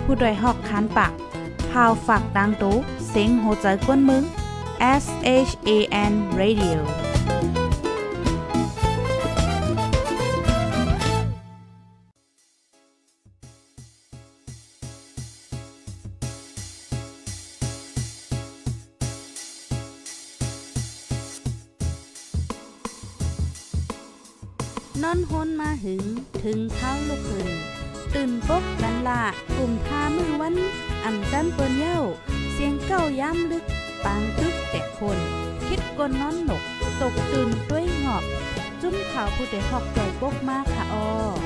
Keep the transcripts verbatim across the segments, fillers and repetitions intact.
ผู้ดยหอกคันปากพาวฝากดังตู้เซ็งโหใจกวนมึง S H A N Radioนอนฮนมาหึงถึงเท้าลูกหึงตื่นปกกันละกลุ่มทามือวันอ่ำจันเปิ้นเย้าเสียงเก้าย้ำลึกปางตึกแต่คนคิดกนนอนหนกตกตื่นด้วยหงอบจุ้มข่าวผู้ใดหอกใจปกมากค่ะออ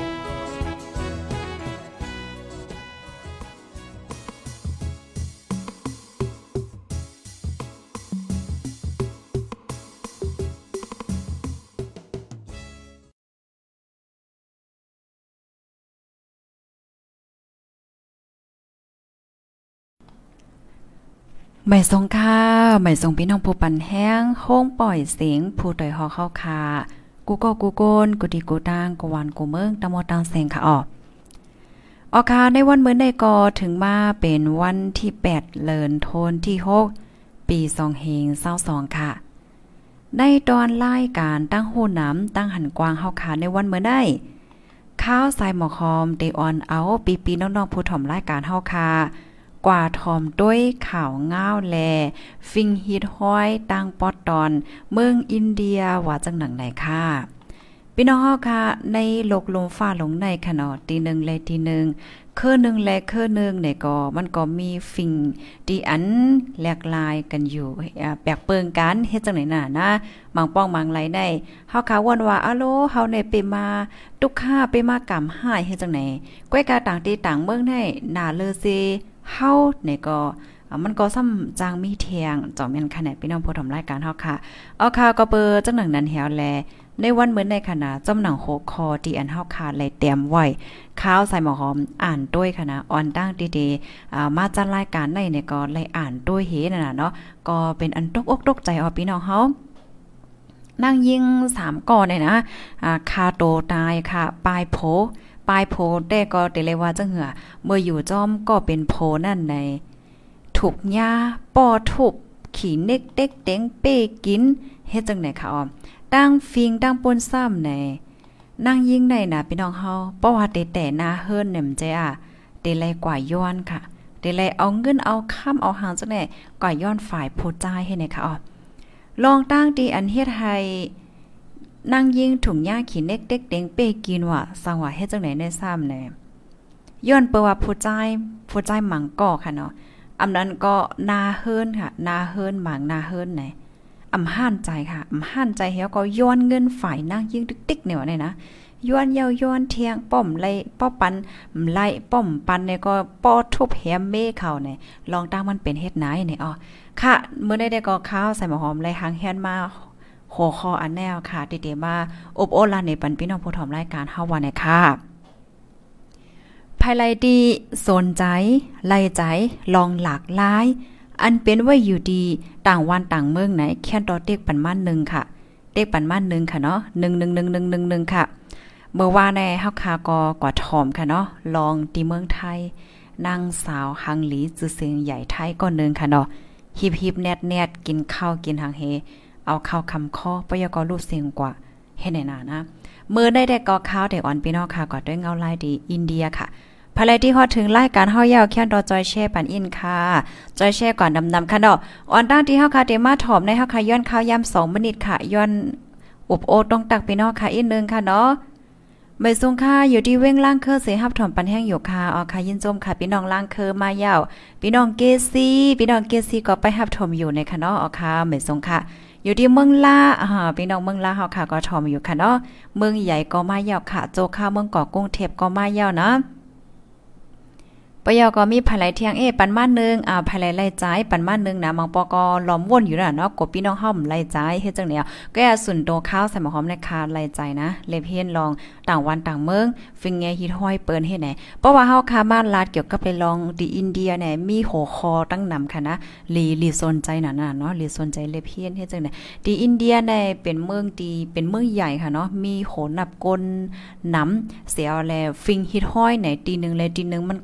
ไม่ทรงค่าไม่ทรงพี่น้องผู้ปันแห้งโค้งปล่อยเสียงผู้ต่อยหอเข้าคากูก็กูโกนกูดีกูตังกูวันกูเมืองตะมอตังเสียงค่ะออกออกค่ะในวันมื้อในกอถึงมาเป็นวันที่แปดเดือนธันวาคมที่หกปีสองพันยี่สิบสองค่ะในตอนรายการตั้งโหน้ำตั้งหันกวางเฮาค่ะในวันมื้อได้ข้าวใส่หมอคอมเตออนเอาปีๆน้องๆผู้ถ่อมรายการเฮาค่ะกว่าทอมด้วยข่าวง่าวแลฟิงฮิตห้อยตั้งปอดตอนเมืองอินเดียว่าจังหนังไหนค่ะพี่น้องเฮาค่ะในโลกลมฟ้าหลงในค่ะเนาะตีหนึ่งและตีหนึ่งคือหนึ่งและคือหนึ่งเนี่ยก็มันก็มีฟิงที่อันแหลกลายกันอยู่อ่าแปลกเปิงกันเฮ็ดจังไหนน่ะนะบางป้องบางไหลได้เฮาค่ะวนว่าอะโลเฮาเนี่ยไปมาตุกค่าไปมากรรมหายเฮ็ดจังไหนก้อยกาต่างตีต่างเมืองได้หน้าเลอซิเฮาเนี่ยก็มันก็ซ้ำจางมีเทียงจ่อแม่นค่ะเนี่ยพี่น้องผู้ทำรายการเฮาค่ะเอาค่ะก็เปิดจังหนังนั้นแฮวแลในวันเหมือนในขณะจำหนังโหคอที่อันเฮาขาดเลยเตรียมไว้ข้าวใส่หมอหอมอ่านด้วยค่ะนะออนตั้งดีๆอ่ามาจัดรายการในเนี่ยก็เลยอ่านด้วยเฮนั่นน่ะเนาะก็เป็นอันตกอกตกใจเอาพี่น้องเฮานั่งยิงสามก่อเนี่ยนะอ่าคาโตตายค่ะปลายโผปลายโพแต่ก็เตเลยว่าจังเหือเมื่ออยู่จ้อมก็เป็นโพนั่นในถูกหญ้าปอถูกขี่เน็กเด็กเต็งเป้กินเฮ็ดจังไหนคะออมตั้งฟิงตั้งปนซ้ำในนั่งยิงในน่ะพี่น้องเฮาเพราะว่าเตแต่หน้าเฮิรนเนี่ยมันใจอ่ะเตเลยกว่าย้อนค่ะเตเลยเอาเงินเอาค้ำเอาหางจังไหนกว่าย้อนฝ่ายผู้จ่ายให้ไหนคะออมลองตั้งดีอันเฮ็ดให้นั่งยิงถุงหญ้าขี้เน็กเด็กเต็งเป้กินว่าสังว่าเฮ็ดจังไหนในซ้ำแน่ย้อนเปิ้ว่าผู้ใจผู้ใจหมังก่อค่ะเนาะอำนั้นก็นาเฮิรนค่ะนาเฮิรนหมังนาเฮิรนไหนอำห้านใจค่ะอำห้านใจเฮาก็ย้อนเงินฝ่ายนั่งยิงติ๊กๆเนี่ยว่าเนี่ยนะย้อนเยาย้อนเทียงป้อมไล่ป้อปันไล่ป้อมปันเนี่ยก็ป้อทุบแฮมเม่เข้าเนี่ยลองตั้งมันเป็นเฮ็ดไหนเนี่ยอ๋อค่ะมื้อใดๆก็ข้าวใส่หมูหอมไล่หางแฮนมาหัวข้ออันแนวค่ะติๆมาอบโอลาในปันพี่น้องผู้ถอมรายการเฮาว่าเนี่ยค่ะภายไลดีสนใจไล่ใจลองหลากหลายอันเป็นไว้อยู่ดีต่างวันต่างเมืองไหนแค่ต่อเด็กปันมาหนึ่งค่ะเด็กปันมาหนึ่งค่ะเนาะหนึ่ง หนึ่ง หนึ่ง หนึ่ง หนึ่ง หนึ่งค่ะเมื่อว่าในเฮาคากอกว่าถอมค่ะเนาะลองที่เมืองไทยนางสาวหังหลีจือเสียงใหญ่ไทยก็นึงค่ะเนาะฮิบๆแนดๆกินข้าวกินหางเฮเอาข้าวคำข้อปยกรูปเสียงกว่าเฮ็ดไหนน่ะนะมื้อได้ได้กอข้าวได้อ่อนพี่น้องค่ะก็ด้วยเงาลายดีอินเดียค่ะภายในที่ฮอดถึงรายการเฮายาวแค่นดอจอยแช่ปันอินค่ะจอยแช่ก่อนดำๆค่ะเนาะอ่อนตั้งที่เฮาค่ะเตมาถอมในเฮาค่ะย้อนข้าวยำสองมินิค่ะย้อนอุบโอต้องตักพี่น้องค่ะอีกนึงค่ะเนาะไม่สูงค่ะอยู่ที่เว้งล่างเคอเสฮับถอมปันแห้งอยู่ค่ะอ๋อค่ะยินจมค่ะพี่น้องล่างเคอมายาวพี่น้องเกซีพี่น้องเกซีก็ไปฮับถอมอยู่ในค่ะเนาะอ๋อค่ะไม่สูงค่ะอยู่ที่เมืองลาอ่าพี่น้องเมืองลาเฮาค่ะก็ถอมอยู่ค่ะเนาะเมืองใหญ่ก็มายาวค่ะโจค่ะเมืองเกาะกรุงเทพก็มายาวนะปยก็มีภายไหลเที่ยงเอปันมานึงอ่าภายไหลไล่จ่ายปันมานึงนะมังปอก็ล้อมวนอยู่น่ะเนาะกบพี่น้องเฮาไล่จ่ายเฮ็ดจังเนี่ยก็อย่าสุนโตข้าวใส่หมอหอมในคาไล่จ่ายนะเลเพียนลองต่างวันต่างเมืองฟิงแงฮิตห้อยเปิ้นเฮ็ดไหนเพราะว่าเฮาคาบ้านลาดเกี่ยวกับไปลองดีอินเดียเนี่ยมีหัวคอตั้งนำค่ะนะลีลีสนใจน่ะน่ะเนาะลีสนใจเลเพียนเฮ็ดจังเนี่ยดีอินเดียเนี่ยเป็นเมืองดีเป็นเมืองใหญ่ค่ะเนาะมีโหนับกลนำเสียแลฟิงฮิตห้อยไหนตีนึงเลยตีนึงมันก็อำ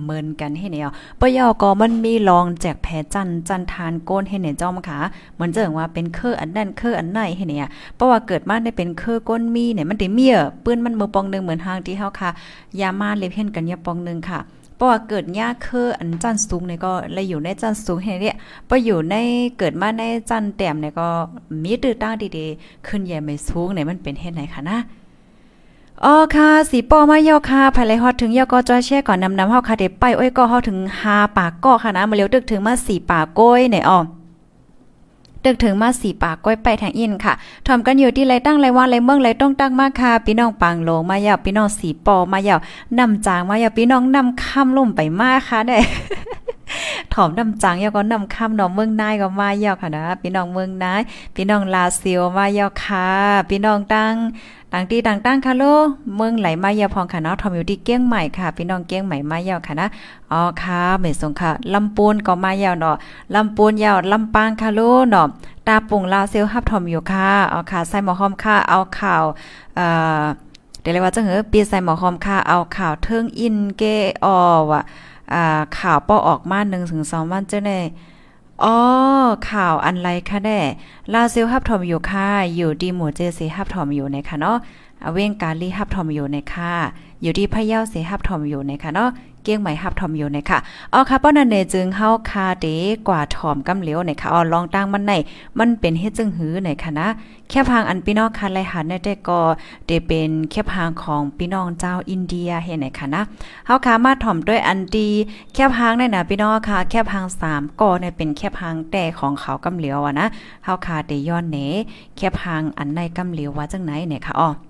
มินกันให้เนี่ยปยอก็มันมีลองแจกแผจันจันทานโกนให้เนี่ยจอมค่ะเหมือนเจิงว่าเป็นเคออันนั่นเคออันไหนให้เนี่ยเพราะว่าเกิดมาได้เป็นเคอก้นมีเนี่ยมันได้เมียปื้นมันมือปองนึงเหมือนทางที่เฮาค่ะยามาเล็บเห็นกันยาปองนึงค่ะเพราะว่าเกิดยากคืออันจันสูงเนี่ยก็เลยอยู่ในจันสูงให้เนี่ยพออยู่ในเกิดมาในจันแต้มเนี่ยก็มีตื้อตั้งดีๆขึ้นใหญ่ไม่สูงเนี่ยมันเป็นเฮ็ดไหนค่ะนะอ๋อค่ะสีปอมาเยาค่ะภายไลฮอดถึงเยาก็จอยแช่ก่อนนำๆเฮาค่ะเดี๋ยวไปอ้อยก็เฮาถึงห้าปากก็ค่ะนะมาเร็วตึกถึงมาสี่ปากก้อยเนี่ยอ้อตึกถึงมาสี่ปากก้อยไปทางอินค่ะถอมกันอยู่ที่ไรตั้งไรว่าไรเมืองไรต้องตั้งมากค่ะพี่น้องปางโลมายาวพี่น้องสีปอมายาวนำจางมายาวพี่น้องนำค่ำล่มไปมากค่ะได้ถอมนำจางยาวก็นำค่ำน้องเมืองนายก็มายาวค่ะนะพี่น้องเมืองนายพี่น้องลาซิลมายาวค่ะพี่น้องตั้งต่างที่ต่างตั้งค่ะโลเมืองไหลมายาวพองค่ะเนาะทอมอยู่ที่เกี้ยงใหม่ค่ะพี่น้องเกี้ยงใหม่มายาวค่ะนะอ๋อค่ะเมสงค่ะลำปูนก็มายาวเนาะลำปูนยาวลำปางค่ะโลเนาะตาปุ่งลาวเซลฮับทอมอยู่ค่ะเอาค่ะใส่หมอหอมค่ะเอาข่าวเอ่อเดี๋ยวเรียกว่าจังเหอปีใส่หมอหอมค่ะเอาข่าวเทิงอินเกออว่ะอ่าข่าวป้อออกมา หนึ่งถึงสอง วันเจ้าแน่อ๋อข่าวอันไรคะแน่ลาวเซลฮับทอมอยู่ค่ะอยู่ดีหมู่เจซีฮับทอมอยู่ในค่ะเนาะเว้งกาลีฮับทอมอยู่ในค่ะอยู่ที่พะเยาเสฮับทอมอยู่ในค่ะเนาะเกี้ยงใหม่ฮับทอมอยู่ในค่ะอ๋อค่ะป้อนั่นเนจึงเฮาคาเดกว่าถอมกำเหลียวในค่ะอ๋อลองตั้งมันในมันเป็นเฮ็ดจึงหือในค่ะนะแค่พางอันพี่น้องคันไลหันในแต่ก็ได้เป็นแค่พางของพี่น้องเจ้าอินเดียเฮ็ดในค่ะนะเฮาคามาถอมด้วยอันดีแค่พางในน่ะพี่น้องค่ะแค่พางสามก็เนี่ยเป็นแค่พางแต่ของเขากำเหลียวอ่ะนะเฮาคาได้ย้อนเนแค่พางอันในกำเหลียวว่าจังไหนเนี่ยค่ะอ๋อ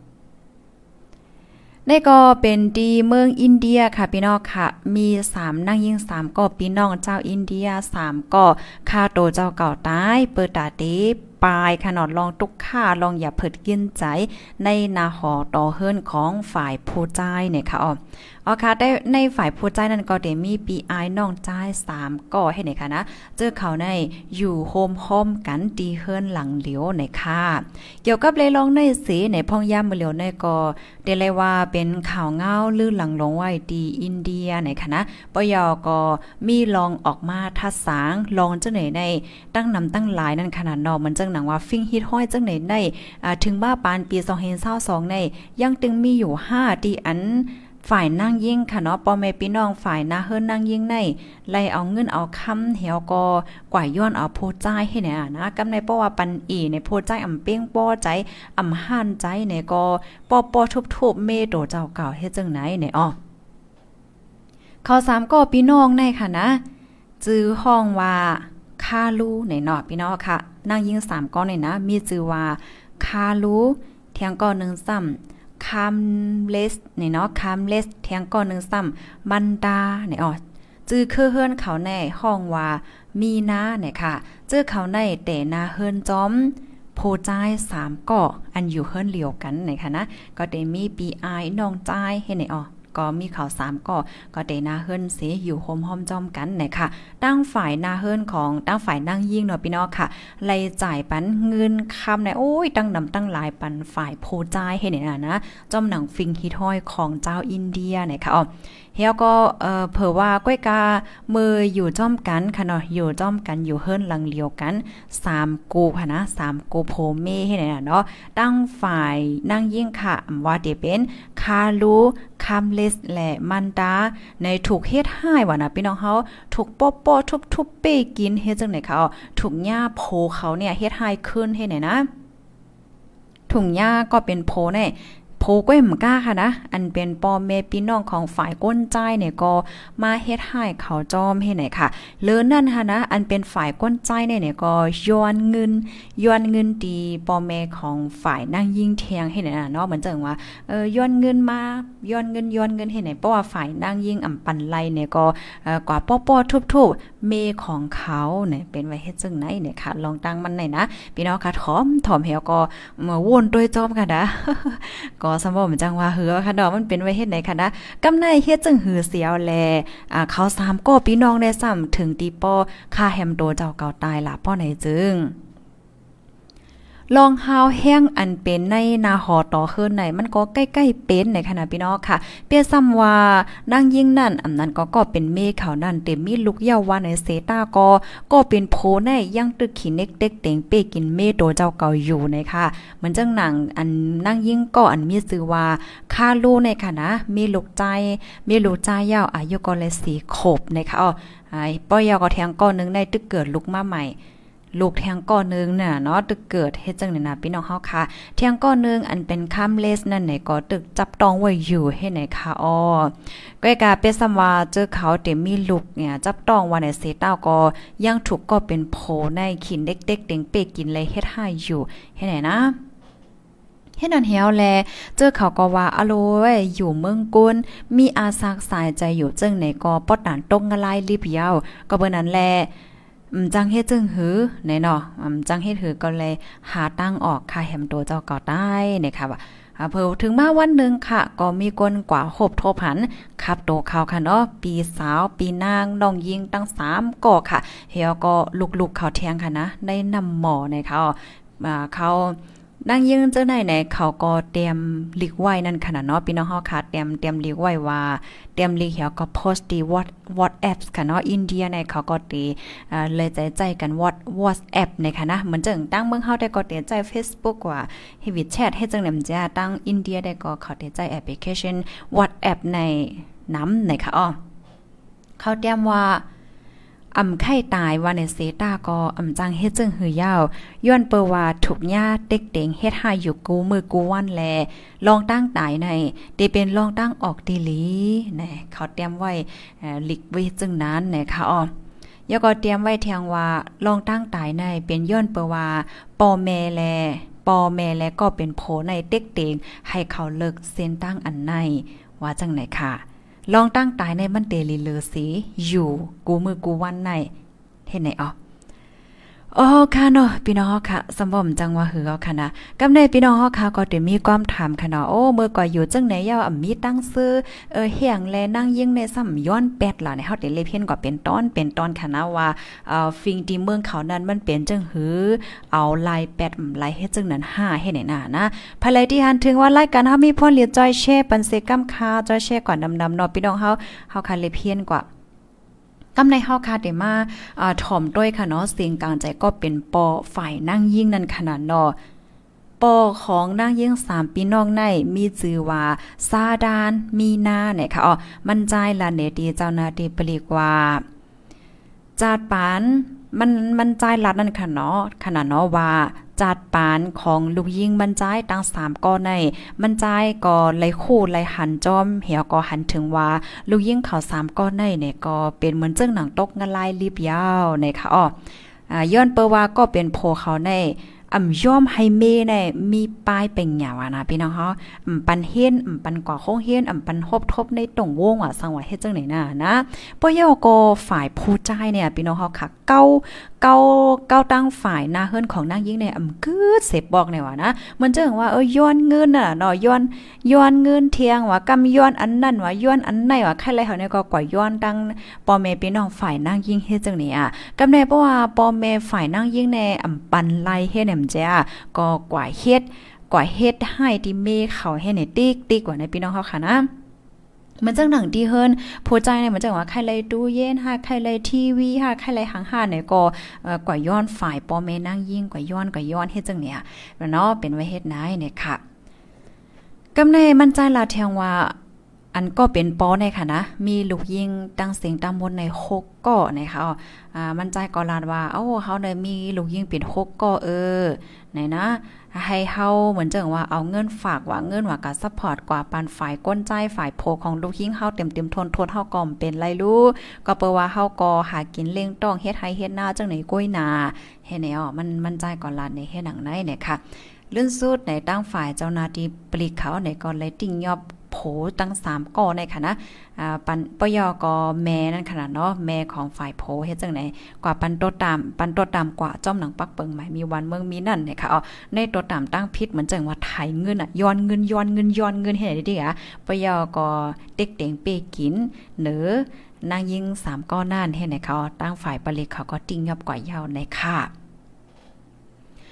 นี่ก็เป็นดีเมืองอินเดียค่ะพี่น้องค่ะมีสามนั่งยิ่งสามก็พี่น้องเจ้าอินเดียสามก็ค่าโตเจ้าเก่าตายเปิดตาเตปลายขนาดลองตุกค่าลองอย่าเพิดกินใจในนาหอต่อเฮิรนของฝ่ายผู้ใจเนี่ยค่ะอ๋ออ๋อค่ะได้ในฝ่ายผู้ใจนั่นก็ได้มี ปี ไอ น้องใจสามก็ให้ไหนค่ะนะเจอเขาในอยู่โฮมโฮมกันดีเฮิรนหลังเหลียวในค่ะเกี่ยวกับเลยลองในสีในพ่องย่ามมือเหลียวในก็ได้เลยว่าเป็นข่าวเงาลื่นหลังลงไว้ดีอินเดียในค่ะนะปยก็มีลองออกมาทัดสางลองจังไหนในตั้งนำตั้งหลายนั่นขนาดนอกมันจังหนังว่าฟิงฮิตห้อยจังไหนในอ่าถึงบ้าปานปีสองพันยี่สิบสองในยังตึงมีอยู่ห้าดีอันฝ่ายนั่งยิ่งค่ะเนาะปอแม่พี่น้องฝ่ายนาเฮิรนนั่งยิ่งในไล่เอาเงินเอาคำเหี่ยวก็กว่าย้อนเอาโพใจให้เนี่ยนะกำในเพราะว่าปันอีในโพใจอ่ำเป้งป้อใจอ่ำห่านใจเนี่ยก็ปอปอทุบๆเมโตเจ้าเก่าเฮ็ดจังไหนเนี่ยอ้อข้อสามก็พี่น้องในค่ะนะจื้อห้องว่าคาลูในเนาะพี่น้องค่ะนั่งยิ่งสามก้อนเนี่ยนะมีจื้อว่าคาลูเทียงก้อนหนึ่งซ้ำคามเลสเนี่ยเนาะคามเลสเทียงก้อนหนึ่งซ้ำบันดาเนี่ยอ๋อจื้อคือเฮือนเขาในห้องว่ามีนาเนี่ยค่ะจื้อเขาในแต่นาเฮือนจอมโพใจสามก่ออันอยู่เฮือนเหลียวกันเนี่ยค่ะนะก็ได้มี ปี ไอ น้องใจให้เนี่ยอ๋อก็มีข่าวสามก็ก็ได้นาเฮิรนเสอยู่โฮมห้อมจอมกันไหนค่ะตั้งฝ่ายนาเฮิรนของตั้งฝ่ายนั่งยิ่งเนาะพี่น้องค่ะไล่จ่ายปันเงินคำในโอ้ยตั้งนำตั้งหลายปันฝ่ายโพใจให้เนี่ยนะจอมหนังฟิงฮิตห้อยของเจ้าอินเดียไหนค่ะอ๋อเฮียก็เอ่อเผอว่าก้อยกามืออยู่จ้อมกันค่ะเนาะอยู่จ้อมกันอยู่เฮิรนหลังเลียวกันสามกูค่ะนะสามกูโพเมให้เนี่ยเนาะตั้งฝ่ายนั่งยิ่งค่ะว่าเดเป็นคาลูคามเลสและมันดาในถูกเฮ็ดให้ว่านะพี่น้องเฮาถูกป๊อปๆทุบๆเป้กินเฮ็ดจังได๋คะถูกหญ้าโพเขาเนี่ยเฮ็ดให้ขึ้นให้ไหนนะถุงหญ้าก็เป็นโพแน่โพก้อยหมก้าค่ะนะอันเป็นปอแม่พี่น้องของฝ่ายก้นใจเนี่ยก็มาเฮ็ดให้เขาจอมให้ไหนค่ะเลินนั่นค่ะนะอันเป็นฝ่ายก้นใจเนี่ยเนี่ยก็ย้อนเงินย้อนเงินดีปอแม่ของฝ่ายนั่งยิ่งเทียงให้ไหนน่ะเนาะเหมือนจังว่าเออย้อนเงินมาย้อนเงินย้อนเงินให้ไหนเพราะว่าฝ่ายนั่งยิ่งอ่ำปันไลเนี่ยก็เอ่อกว่าป้อๆทุบๆเมของเขาเนี่ยเป็นไว้เฮ็ดจังไหนเนี่ยค่ะลองตั้งมันไหนนะพี่น้องค่ะถอมถอมเหี่ยวก็มาวนด้วยจอมค่ะนะก็สมบ่มจังว่าเหือค่ะดอกมันเป็นไว้เฮ็ดไหนค่ะนะกำไนเฮ็ดจังหือเสียวแลอ่าเขาสามก็พี่น้องได้ซ้ำถึงตีป้อค่าแฮมโตเจ้าเก่าตายล่ะป้อไหนจึงลองฮาวแห้งอันเป็นในนาหอต่อขึ้นในมันก็ใกล้ๆเป็นในขณะพี่น้องค่ะเปียซ้ำว่านางยิ่งนั่นอำนั้นก็ก็เป็นเมฆเขานั่นเต็มมีลูกเยาว่าในเซตาก็ก็เป็นโพในยังตึกขี้เน็กเด็กเต็งเป้กินเมโตเจ้าเก่าอยู่นะคะเหมือนจังหนังอันนางยิ่งก็อันมีชื่อว่าคาลูในค่ะนะมีลูกใจมีลูกใจยาวอายุก็เลยสี่ขวบนะคะอ๋อไอ้ป้อยยาวก็แทงก้อนนึงได้ตึกเกิดลูกมาใหม่ลูกแทงก้อนนึงน่ะเนาะตึกเกิดเฮ็ดจังได๋น่ะพี่น้องเฮาค่ะแทงก้อนนึงอันเป็นคัมเลสนั่นไหนก็ตึกจับต้องไว้อยู่เฮ็ดไหนค่ะอ้อก้อยกาเป็นซ้ำว่าเจอเขาเต็มมีลูกเนี่ยจับต้องว่าในเสต้าก็ยังถูกก็เป็นโผในขินเด็กๆเต็งเป๊กกินเลยเฮ็ดให้อยู่เฮ็ดไหนนะเฮ็ดนั่นเหี่ยวแลเจอเขาก็ว่าอะโลยอยู่เมืองกุนมีอาซักสายใจอยู่จึงไหนก็ปอดด่านตงกะลายลิบยาวก็เบิ่นนั้นแลอืมจังเฮ็ดจึงหือไหนเนาะอืมจังเฮ็ดหือก็เลยหาตั้งออกค่ะแหมโตเจ้าก็ได้นะคะว่าอ่าเพิ่นถึงมาวันนึงค่ะก็มีคนกว่าหบทบหันขับโตเขาค่ะเนาะปีสาวปีนางน้องยิงตั้งสามก่อค่ะเฮียก็ลุกๆเขาเที่ยงค่ะนะได้นำหมอนะคะอ่าเขานางยิงเจ้าไหนไหนเขาก็เตรียมลิกไว้นั่นขนาดเนาะพี่น้องเฮาค่ะเตรียมเตรียมลิกไว้ว่าเตรียมลิกเหี่ยวก็โพสต์ดี WhatsApp ค่ะเนาะอินเดียในเขาก็ตีอ่าเลยใจๆกัน WhatsApp ในค่ะนะเหมือนจังตั้งเมืองเฮาได้ก็เตใจ Facebook ว่าเฮวิแชทให้จังนำจ้าตั้งอินเดียได้ก็เขาเตใจแอปพลิเคชัน WhatsApp ในน้ำในค่ะอ้อเขาเตรียมว่าอำไข่ตายว่าในเซตาก็อำจังเฮ็ดจึงหือยาวย้อนเปอว่าถูกญาติเด็กเต็งเฮ็ดให้อยู่กูมือกูวันแลลองตั้งตายในได้เป็นลองตั้งออกดีหลีนะเขาเตรียมไว้เอ่อลิกไว้จึงนั้นนะคะอ้อยก็เตรียมไว้แทงว่าลองตั้งตายในเป็นย้อนเปอว่าปอแม่แลปอแม่และก็เป็นโผในเด็กเต็งให้เขาเลิกเส้นตั้งอันในว่าจังไหนค่ะลองตั้งตายในมันเตลีเลอสีอยู่กูมือกูวันในเห็นไหนอ๋อโอ้ค่ะเนาะพี่น้องเฮาค่ะสำบ่จังว่าหือเอาค่ะนะกำในพี่น้องเฮาค่ะก็ได้มีความถามค่ะเนาะโอ้เมื่อก่อนอยู่จังไหนยาวอ่ำมีตั้งซื้อเออเฮียงแลนั่งยิงในซ้ำย้อนแปดล่ะในเฮาได้เลยเพียนก็เป็นตอนเป็นตอนค่ะนะว่าเอ่อฟิงที่เมืองเขานั้นมันเป็นจังหือเอาลายแปดลายเฮ็ดจังนั้นห้าเฮ็ดไหนน่ะนะภายที่หันถึงว่ารายการเฮามีพรเหลียจอยแชร์ปันเซกัมคาจอยแชร์ก่อนดำๆเนาะพี่น้องเฮาเฮาค่ะเลยเพียนกว่ากำในเฮาค่ะได้มาอ่าถ่อมด้วยค่ะเนาะสิ่งกลางใจก็เป็นปอฝ่ายนั่งยิ่งนั่นขนาดเนาะปอของนางยิ่งสามปีน้องในมีชื่อว่าซาดานมีนาเนี่ยค่ะอ๋อมันใจละเนตีเจ้าหน้าที่ปลีกว่าจาดปานมันมันใจลัดนั่นค่ะเนาะขนาดเนาะว่าจาดปานของลูกยิงบรรจายตั้งสามก้อนในบรรจายก็ไหลคู่ไหลหันจอมเหี่ยวก็หันถึงว่าลูกยิงเขาสามก้อนในเนี่ยก็เป็นเหมือนเจ้งหนังตกงะลายรีบยาวเนี่ยค่ะอ้ออ่าย้อนเปว่าก็เป็นโพเขาในอ่ำย่อมให้เมในมีป้ายเป็นหยาวนะพี่น้องเฮาอ่ำปันเฮียนอ่ำปันกว่าโคงเฮียนอ่ำปันฮบทบในตรงวงว่าสังว่าเฮ็ดจังไหนน่ะนะปอยอก็ฝ่ายผู้ใจเนี่ยพี่น้องเฮาค่ะเก้าเก้าเก้าตั้งฝ่ายหน้าเฮือนของนางหญิงเนี่ยอ่ำกึดเสพบอกเนี่ยว่านะมันจังว่าเอ้ยย้อนเงินน่ะเนาะย้อนย้อนเงินเที่ยงว่ากำย้อนอันนั้นว่าย้อนอันไหนว่าใครไรเฮาเนี่ยก็กว่าย้อนตั้งปอแม่พี่น้องฝ่ายนางหญิงเฮ็ดจังนี้อ่ะกำแน่เพราะว่าปอแม่ฝ่ายนางหญิงในอ่ำปันไล่เฮ็ดแหนมจ้าก็กว่าเฮ็ดกว่าเฮ็ดให้ที่เมเขาให้ในติ๊กติ๊กกว่าในพี่น้องเฮาค่ะนะมันจังหนังที่เฮิรนผู้ใจเนี่ยมันจังว่าใครเลยตู้เย็นหาใครเลยทีวีหาใครเลยหางหาเนี่ยก็เอ่อกว่าย้อนฝ่ายปอแม่นางยิ่งกว่าย้อนกว่าย้อนเฮ็ดจังเนี่ยเนาะเป็นไว้เฮ็ดนายเนี่ยค่ะกำในมันใจลาแทงว่าอันก็เป็นปอในค่ะนะมีลูกยิงตั้งเสียงตามบนในหกก่อนะคะอ่ามันใจก็ลาดว่าเอ้าเฮาได้มีลูกยิงเป็นหกก่อเออไหนนะให้เฮาเหมือนจังว่าเอาเงินฝากว่าเงินว่าการซัพพอร์ตกว่าปันฝ่ายก้นใจฝ่ายโพของลูกยิงเฮาเต็มๆทนทนเฮาก็เป็นไรรู้ก็เปว่าเฮาก็หากินเลี้ยงต้องเฮ็ดให้เฮ็ดหน้าจังไหนก้อยนาเฮ็ดแนวมันมันใจก็ลาดในเฮ็ดหนังไหนเนี่ยค่ะลื่นสุดในตั้งฝ่ายเจ้าหน้าที่ปลีกเขาในก็เลยติ่งยอบโผตั้งสามก่อในค่ะนะอ่าปันปยก็แม่นั่นขนาดเนาะแม่ของฝ่ายโผเฮ็ดจังไหนกว่าปันโตตามปันโตตามกว่าจ้อมหนังปักเปิงหมายมีวันเมืองมีนั่นเนี่ยค่ะอ๋อในโตตามตั้งพิษเหมือนจังว่าไถเงินอ่ะย้อนเงินย้อนเงินย้อนเงินให้ได้ดิอ่ะปยก็เด็กเต็งเปกินเหนือนางยิงสามก้อนนั่นให้ไหนเขาตั้งฝ่ายปลีกเขาก็ติ้งยอบกว่ายาวในค่ะ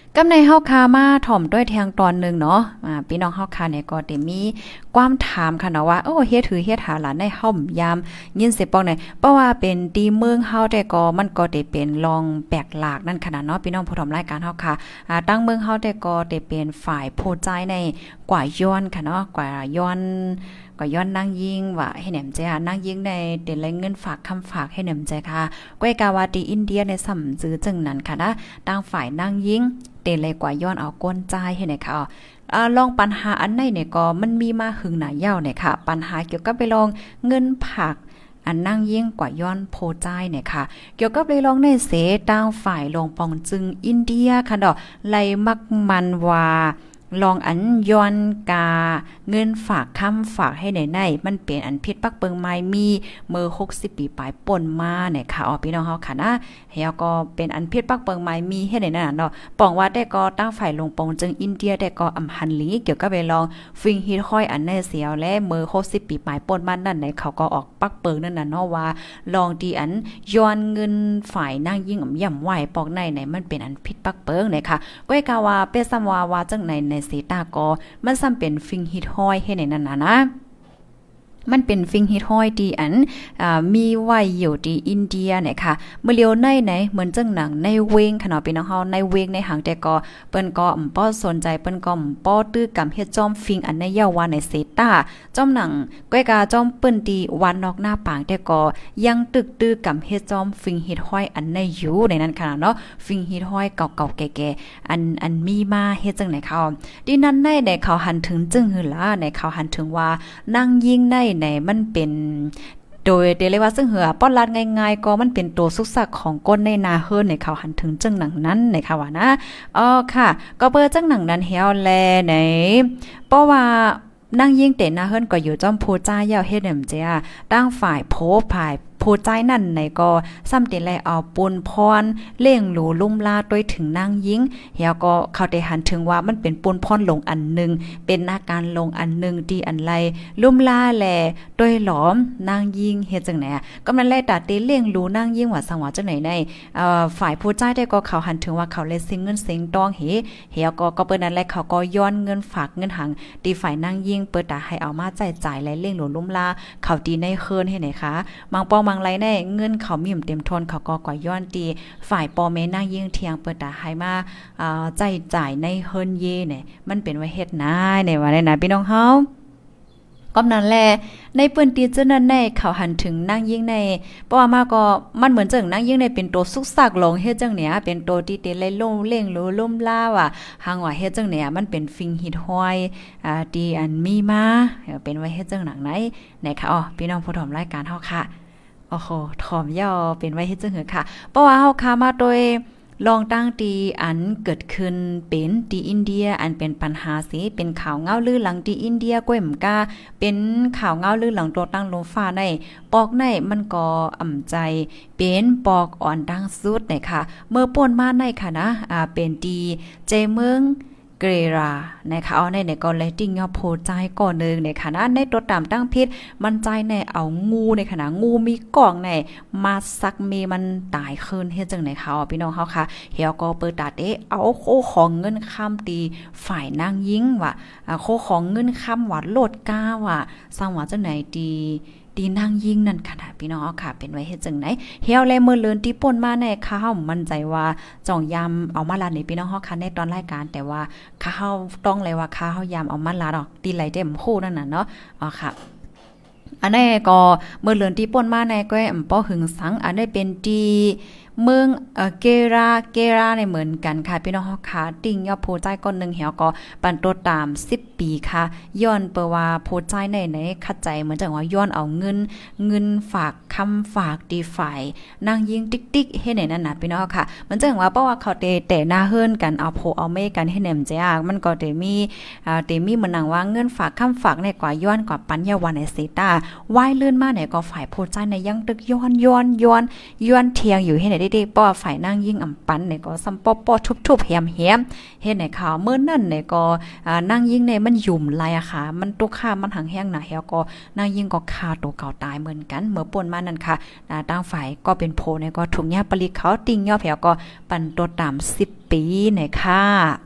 กำในเฮาคามาถ่อมด้วยแทงตอนนึงเนาะอ่าพี่น้องเฮาคาเนี่ยก็ได้มีความถามค่ะเนาะว่าโอ้เฮ็ดถือเฮ็ดหาหลานในห่อมยามยินเสิปองเนี่ยเพราะว่าเป็นตีเมืองเฮาแต่ก็มันก็ได้เป็นรองแปลกหลากนั่นขนาดเนาะพี่น้องผู้ชมรายการเฮาค่ะอ่าตั้งเมืองเฮาแต่ก็ได้เป็นฝ่ายผู้ใจในกว่าย้อนค่ะเนาะกว่าย้อนก็ย้อนนางยิงว่าให้แหนมใจนางยิงในเดลเงินฝากคำฝากให้แหนมใจค่ะก้อยกาวาตีอินเดียในสัมจื้อจึงนั้นค่ะนะต่างฝ่ายนางยิงเดลเลยกว่าย้อนเอาก้นใจให้ไหนค่ะอ่าลองปัญหาอันไหนเนี่ยก็มันมีมาหึงหนายาวเนี่ยค่ะปัญหาเกี่ยวกับไปลองเงินผักอันนั่งยิ่งกว่าย้อนโพใจเนี่ยค่ะเกี่ยวกับเลยลองในเสต่างฝ่ายลงปองจึงอินเดียค่ะดอกไลมักมันว่าลองอันย้อนกาเงินฝากค้ำฝากให้ไหนไหนมันเป็นอันพิษปักเปิงไม้มีเมื่อหกสิบปีปลายป่นมาเนี่ยค่ะอ๋อพี่น้องเฮาค่ะนะเฮียก็เป็นอันพิษปักเปิงไม้มีให้ไหนนั่นเนาะปองว่าได้ก็ตั้งฝ่ายลงปองจึงอินเดียได้ก็อำหันหลีเกี่ยวกับไปลองฟิงฮิตค่อยอันแน่เสียวและเมื่อหกสิบปีปลายป่นมานั่นไหนเขาก็ออกปักเปิงนั่นน่ะเนาะว่าลองดีอันย้อนเงินฝ่ายนางยิ่งอ่ำย่ำไหวปอกในไหนมันเป็นอันพิษปักเปิงเนี่ยค่ะก้อยกาว่าเปซัมว่าว่าจังไหนในเสตาก็มันซ้ำเป็นฟิงฮิตห้อยให้ในนั้นนะนะมันเป็นฟิงฮิตห้อยดีอันอ่ามีไว้อยู่ที่อินเดียเนี่ยค่ะเมื่อเลียวในไหนเหมือนจังหนังในเวงขนาดเป็นน้องเฮาในเวงในหางแต่ก็เปิ้นก็อำป้อสนใจเปิ้นก็อำป้อตื้อกำเฮ็ดจอมฟิงอันในยาวาในเซตาจอมหนังก้อยกาจอมเปิ้นตีวันนอกหน้าปางแต่ก็ยังตึกตื้อกำเฮ็ดจอมฟิงฮิตห้อยอันในอยู่ในนั้นขนาดเนาะฟิงฮิตห้อยเก่าๆแก่ๆอันอันมีมาเฮ็ดจังไหนเขาดินั้นในได้เขาหันถึงจึงหือล่ะในเขาหันถึงว่านั่งยิงในไหนมันเป็นโดยเดเรียกว่าซึ่งเหือป้อนลาดง่ายๆก็มันเป็นตัวสุกสักของก้นในนาเฮิรนในเขาหันถึงจังหนังนั้นในค่ะว่านะอ๋อค่ะก็เปิดจังหนังนั้นเฮียวแลไหนเพราะว่านั่งยิ่งเตะนาเฮิรนก็อยู่จอมโพจ้ายาวเฮ็ดแหมเจ้าตั้งฝ่ายโพฝ่ายโพใจนั่นในก็ซ้ำเตแลเอาปุนพรเล่งหลูลุ่มลาด้วยถึงนางยิงเฮียก็เขาได้หันถึงว่ามันเป็นปุนพรลงอันนึงเป็นหน้าการลงอันนึงดีอันไรลุ่มลาแลด้วยหลอมนางยิงเฮ็ดจังไหนก็มันไล่ตัดเตเล่งหลูนางยิงว่าสังว่าจังไหนในเอ่อฝ่ายผู้ใจได้ก็เขาหันถึงว่าเขาเลยซิงเงินเสิงตองเฮเฮียก็ก็เปิ้นนั้นแหละเขาก็ย้อนเงินฝากเงินหังดีฝ่ายนางยิงเปิดตาให้เอามาจ่ายจ่ายและเล่งหลูลุ่มลาเขาดีในเคินให้ไหนคะบางปองบางไรแน่เงินเขามีมเต็มทนเขาก็ก่อย้อนตีฝ่ายปอเมนางยิงเทียงเปิดตาให้มาอ่าใจจ่ายในเฮิรนเยเนี่ยมันเป็นไว้เฮ็ดนาในว่าได้นะพี่น้องเฮาก็นั้นแหละในปืนตีเจ้านั้นในเขาหันถึงนางยิ่งในเพราะว่ามาก็มันเหมือนจังนางยิ่งในเป็นตัวสุกซากลงเฮ็ดจังเนี่ยเป็นตัวที่เตไล่ลงเล่งโลล่มล่าว่ะหางว่าเฮ็ดจังเนี่ยมันเป็นฟิงฮิตห้อยอ่าที่อันมีมาเป็นไว้เฮ็ดจังหนังไหนไหนค่ะอ๋อพี่น้องผู้ชมรายการเฮาค่ะโอ้โหถอมย่อเป็นไว้เฮ็ดจังหือค่ะเพราะว่าเฮาคามาโดยลองตั้งตีอันเกิดขึ้นเป็นตีอินเดียอันเป็นปัญหาสิเป็นข่าวเงาลือหลังตีอินเดียก้วยหมกาเป็นข่าวเงาลือหลังตัวตั้งลมฟ้าในปอกในมันก็อ่ำใจเป็นปอกอ่อนดังสุดเนี่ยค่ะเมื่อป่นมาในค่ะนะอ่าเป็นตีเจเมืองเกรรานะคะเอาในในก็เลยติ้งยอโพใจก่อนนึงในขณะในตัวตามตั้งพิษมันใจในเอางูในขณะงูมีกล่องในมาซักมีมันตายคืนเฮ็ดจังไหนเขาพี่น้องเฮาค่ะเฮียก็เปิดตัดเอ๊ะเอาโคของเงินค้ำตีฝ่ายนางยิงว่ะโคของเงินค้ำว่าโลดก้าว่ะสร้างว่าจังไหนดีดีนางยิงนั่นค่ะพี่น้องค่ะเป็นไว้เฮ็ดจังไหนเฮียวแลมื้อเลินที่ป่นมาในข้าวมั่นใจว่าจ่องยำเอามาลาดนี่พี่น้องเฮาค่ะในตอนรายการแต่ว่าข้าวต้องเลยว่าข้าวยำเอามาลาดดอกตีไหลเต็มคู่นั่นน่ะเนาะอ๋อค่ะอันนี้ก็มื้อเลินที่ป่นมาในก็อำป้อหึงสังอันนี้เป็นตีเมืองเอ่อเกราเกราในเหมือนกันค่ะพี่น้องเฮาค่ะติ่งยอดโพใจก้อนนึงเหี่ยวก็ปันตัวตามสิบปีค่ะย้อนเปว่าโพใจในไหนคัดใจเหมือนจังว่าย้อนเอาเงินเงินฝากคำฝากดีฝ่ายนางยิงติ๊กๆเฮ็ดไหนนั่นน่ะพี่น้องค่ะเหมือนจังว่าเพราะว่าเขาเตแต่หน้าเฮิรนกันเอาโพเอาเมกันเฮ็ดแหนมจ้ามันก็ได้มีอ่าได้มีเหมือนนังว่าเงินฝากคำฝากในกว่าย้อนกว่าปัญญาวันในเซตาว่ายลื่นมาเนี่ยก็ฝ่ายโพใจในยังตึกย้อนย้อนย้อนย้อนเทียงอยู่เฮ็ดไหนเด้ป้อฝ่ายนางยิ่งอำปันเนี่ยก็ซ้ำป้อๆทุบๆแหมๆเฮ็ดให้ข่าวมื้อนั้นเนี่ยก็อ่านางยิ่งเนี่ยมันยุ่มหลายอะค่ะมันตกค่ามันหังแห้งหนาแฮวก็นางยิ่งก็ฆ่าตัวเก่าตายเหมือนกันเมื่อป่นมานั่นค่ะอ่าต่างฝ่ายก็เป็นโพเนี่ยก็ถูกย่าปลิเขาติงย่อแผวก็ปันตัวตามสิบปีเนี่ยค่ะ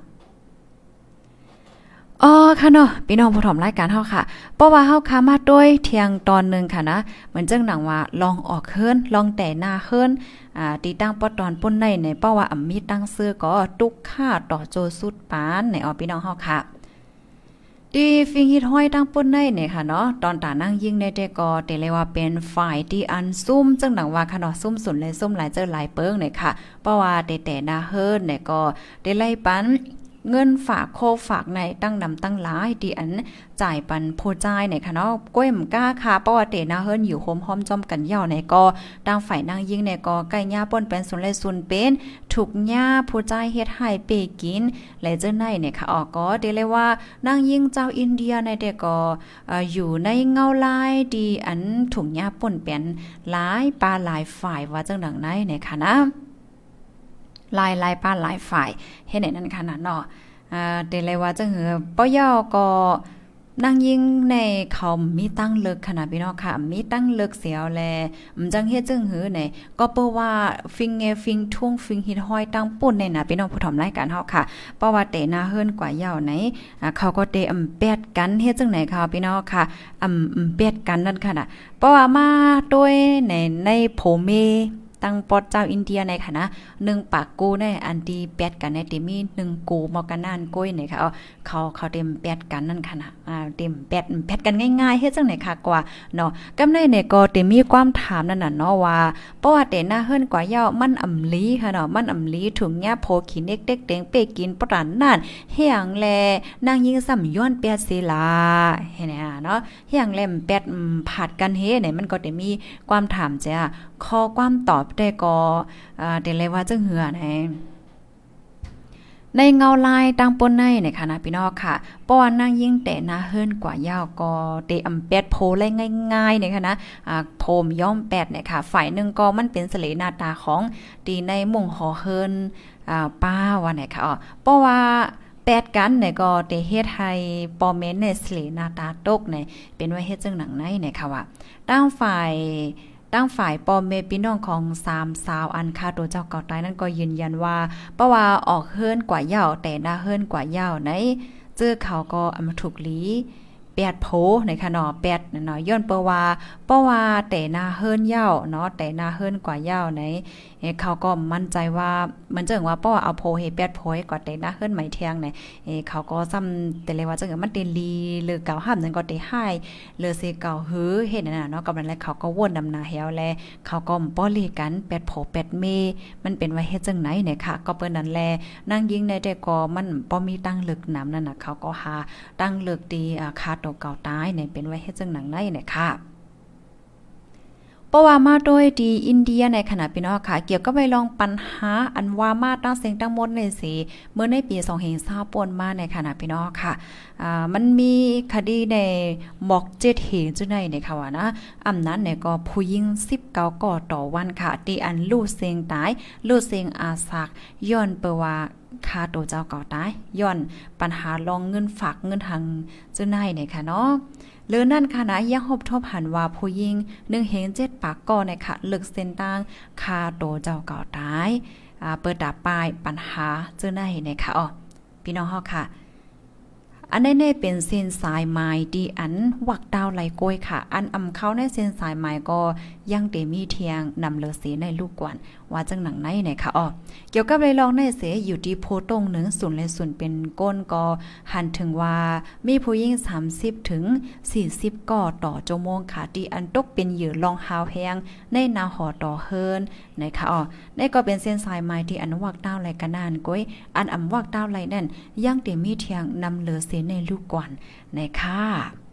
อ๋อค่ะเนาะพี่น้องผู้ถมรายการเฮาค่ะเพราะว่าเฮาค้ามาด้วยเที่ยงตอนนึงค่ะนะเหมือนจังหนังว่าลองออกเฮิรนลองแต่หน้าเฮิรนอ่าตีตั้งปอตอนปุ้นในในเพราะว่าอ่ำมีตั้งซื้อก็ตุกค่าต่อโจสุดปานในอ๋อพี่น้องเฮาค่ะดีฟิงฮิตห้อยตั้งปุ้นในเนี่ยค่ะเนาะตอนตานั่งยิงในแต่ก็แต่เลยว่าเป็นฝ่ายที่อันซุ่มจังหนังว่าค่ะเนาะซุ่มสุนเลยซุ่มหลายเจอหลายเปิ้งเนี่ยค่ะเพราะว่าแต่แต่หน้าเฮิรนเนี่ยก็ได้ไล่ปันเงินฝากโคฝากในตั้งนำตั้งหลายดีอันจ่ายปันโพจ่ายในค่ะเนาะก้วยมก้าค่ะเพราะว่าเตนาเฮิรนอยู่โฮมหอมจอมกันยาวในก็ตั้งฝ่ายนางยิงในก็ใกล้ย่าป่นเป็นสุนเลยสุนเป็นถูกย่าโพจ่ายเฮ็ดให้เปกินและเจ้าในเนี่ยค่ะออกก็ได้เลยว่านางยิงเจ้าอินเดียในเด็กก็อยู่ในเงาลายดีอันถูกย่าป่นเป็นหลายปลาหลายฝ่ายว่าจังดังไหนเนี่ยค่ะนะลายลายป้าหลายฝ่ายเฮ็ดให้นั่นขนาดเนาะอ่าแต่เลยว่าจังหือป้อย่อก็นางยิงในเขามีตั้งเลิกขนาดพี่น้องค่ะมีตั้งเลิกเสียวแลมันจังเฮ็ดจังหือไหนก็เปิ้ว่าฟิงเงฟิงทุ่งฟิงฮิตห้อยตั้งปุ่นในน่ะพี่น้องผู้ถมรายการเฮาค่ะเพราะว่าเตหน้าเฮิรนกว่ายาวไหนอ่าเขาก็เตอำแปดกันเฮ็ดจังไหนค่ะพี่น้องค่ะอำแปดกันนั่นค่ะน่ะเพราะว่ามาด้วยในในโผเมตั้งปอดเจ้าอินเดียในค่ะนะหนึ่งปากกูในอันที่แปดกันในเต็มมีหนึ่งกูมอกันนานก้อยเนี่ยค่ะเขาเขาเต็มแปดกันนั่นค่ะนะอ่าเต็มแปดแปดกันง่ายๆเฮ็ดจังไหนค่ะกว่าเนาะกำในเนี่ยก็เต็มมีความถามนั่นน่ะเนาะว่าเพราะว่าแต่หน้าเฮิรนกว่ายาวมันอำลีค่ะเนาะมันอำลีถุงยาโพขี้เน็กเด็กเต็งเปกินปรานนั่นเฮียงแลนางยิงซ้ำย้อนแปดศิลาเห็นอ่ะเนาะเฮียงแลมแปดผัดกันเฮ็ดเนี่ยมันก็ได้มีความถามจ้ะข้อความตอบได้ก็อ่าเดี๋ยวเลยว่าจังเหือไหนในเงาลายตั้งปนในเนี่ยค่ะนะพี่น้องค่ะป้อนนางยิ่งแต่หน้าเฮิรนกว่ายาวก็เตอำแปดโพเลยง่ายๆเนี่ยค่ะนะอ่าโพมย่อมแปดเนี่ยค่ะฝ่ายนึงก็มันเป็นเสลหน้าตาของตีในมุ่งหอเฮิรนอ่าป้าว่าเนี่ยค่ะอ๋อเพราะว่าแปดกันเนี่ยก็เตเฮ็ดให้ปอเมนในเสลหน้าตาตกเนี่ยเป็นว่าเฮ็ดจังหนังไหนเนี่ยค่ะว่าตั้งฝ่ายตั้งฝ่ายปอมเมพี่น้องของสามสาวอันค่าตัวเจ้าเก่าตายนั่นก็ยืนยันว่าเพราะว่าออกเฮิรนกว่ายาวแต่หน้าเฮิรนกว่ายาวในเจอเขาก็อำถูกลีแปดโผในค่ะเนาะแปดเนาะย้อนเปว่าเพราะว่าแต่หน้าเฮิรนยาวเนาะแต่หน้าเฮิรนกว่ายาวในเขาก็มั่นใจว่ามันจังว่าเพราะว่าเอาโพเฮแปดโพให้กว่าแต่หน้าเฮิรนไหมเทียงเนี่ยเขาก็ซ้ำแต่เลยว่าจังมันเตลีหรือเก่าห้ามนั่นก็ได้ให้เลอเซเก่าหือเฮ็ดนั่นน่ะเนาะกับนั้นแล้วเขาก็วนดำนาแฮวแลเขาก็ป้อลีกันแปดโผแปดเมมันเป็นว่าเฮ็ดจังไหนเนี่ยค่ะก็เปิ้นนั่นแลนางยิงในแต่ก็มันบ่มีตั้งลึกน้ำนั่นน่ะเขาก็หาตั้งลึกดีอ่าคาตัวเก่าตายเนี่ยเป็นว่าเฮ็ดจังหนังไหนเนี่ยค่ะเพราะว่ามาโดยดีอินเดียในขณะพี่น้องค่ะเกี่ยวกับไปลองปัญหาอันว่ามาตั้งเสียงตั้งมดในสิเมื่อในปีสองพันยี่สิบป่นมาในขณะพี่น้องค่ะอ่ามันมีคดีในหมอกเจ็ดเหตุจุในในค่ะว่านะอำนั้นเนี่ยก็ผู้หญิงสิบเก้าก่อต่อวันค่ะที่อันลูกเสียงตายลูกเสียงอาสักย้อนเปว่าค่าตัวเจ้าเก่าตายย้อนปัญหาลองเงินฝากเงินทางจุในเนี่ยค่ะเนาะเลือนั่นค่ะนะยังพบทบหันว่าผู้หญิงหนึ่งเห็นเจ็ดปากก่อในค่ะลึกเส้นต่างคาโตเจ้าเก่าตายอ่าเปิดดาบปลายปัญหาเจอหน้าเห็นไหนค่ะอ๋อพี่น้องเฮาค่ะอันนี้เป็นเส้นสายไม้ดีอันวักดาวไหลโกยค่ะอันอำเข้าในเส้นสายไม้ก็ยังเตมีเทียงนำเลอสีในลูกกวนว่าจังหนังไหนไหนค่ะอ๋อเกี่ยวกับเลยลองในเสอยู่ที่โพตรงหนึ่งศูนย์เลยศูนย์เป็นก้นก็หันถึงว่ามีผู้หญิงสามสิบถึงสี่สิบก่อต่อชั่วโมงค่ะที่อันตกเป็นเหยื่อลองหาวแฮงในนาหอต่อเฮิรนไหนค่ะอ๋อนี่ก็เป็นเส้นสายไม้ที่อันวักดาวไหลกันนานก้อยอันอำวักดาวไหลนั่นยังเตมีเทียงนำเลอสีในลูกกวนในค่ะ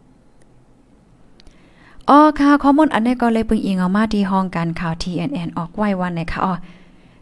อ๋อค่ะข้อมูลอันนี้ก็เลยปึงอิงเอามาที่ห้องการข่าว ที เอ็น เอ็น ออกไว้วันในค่ะอ๋อ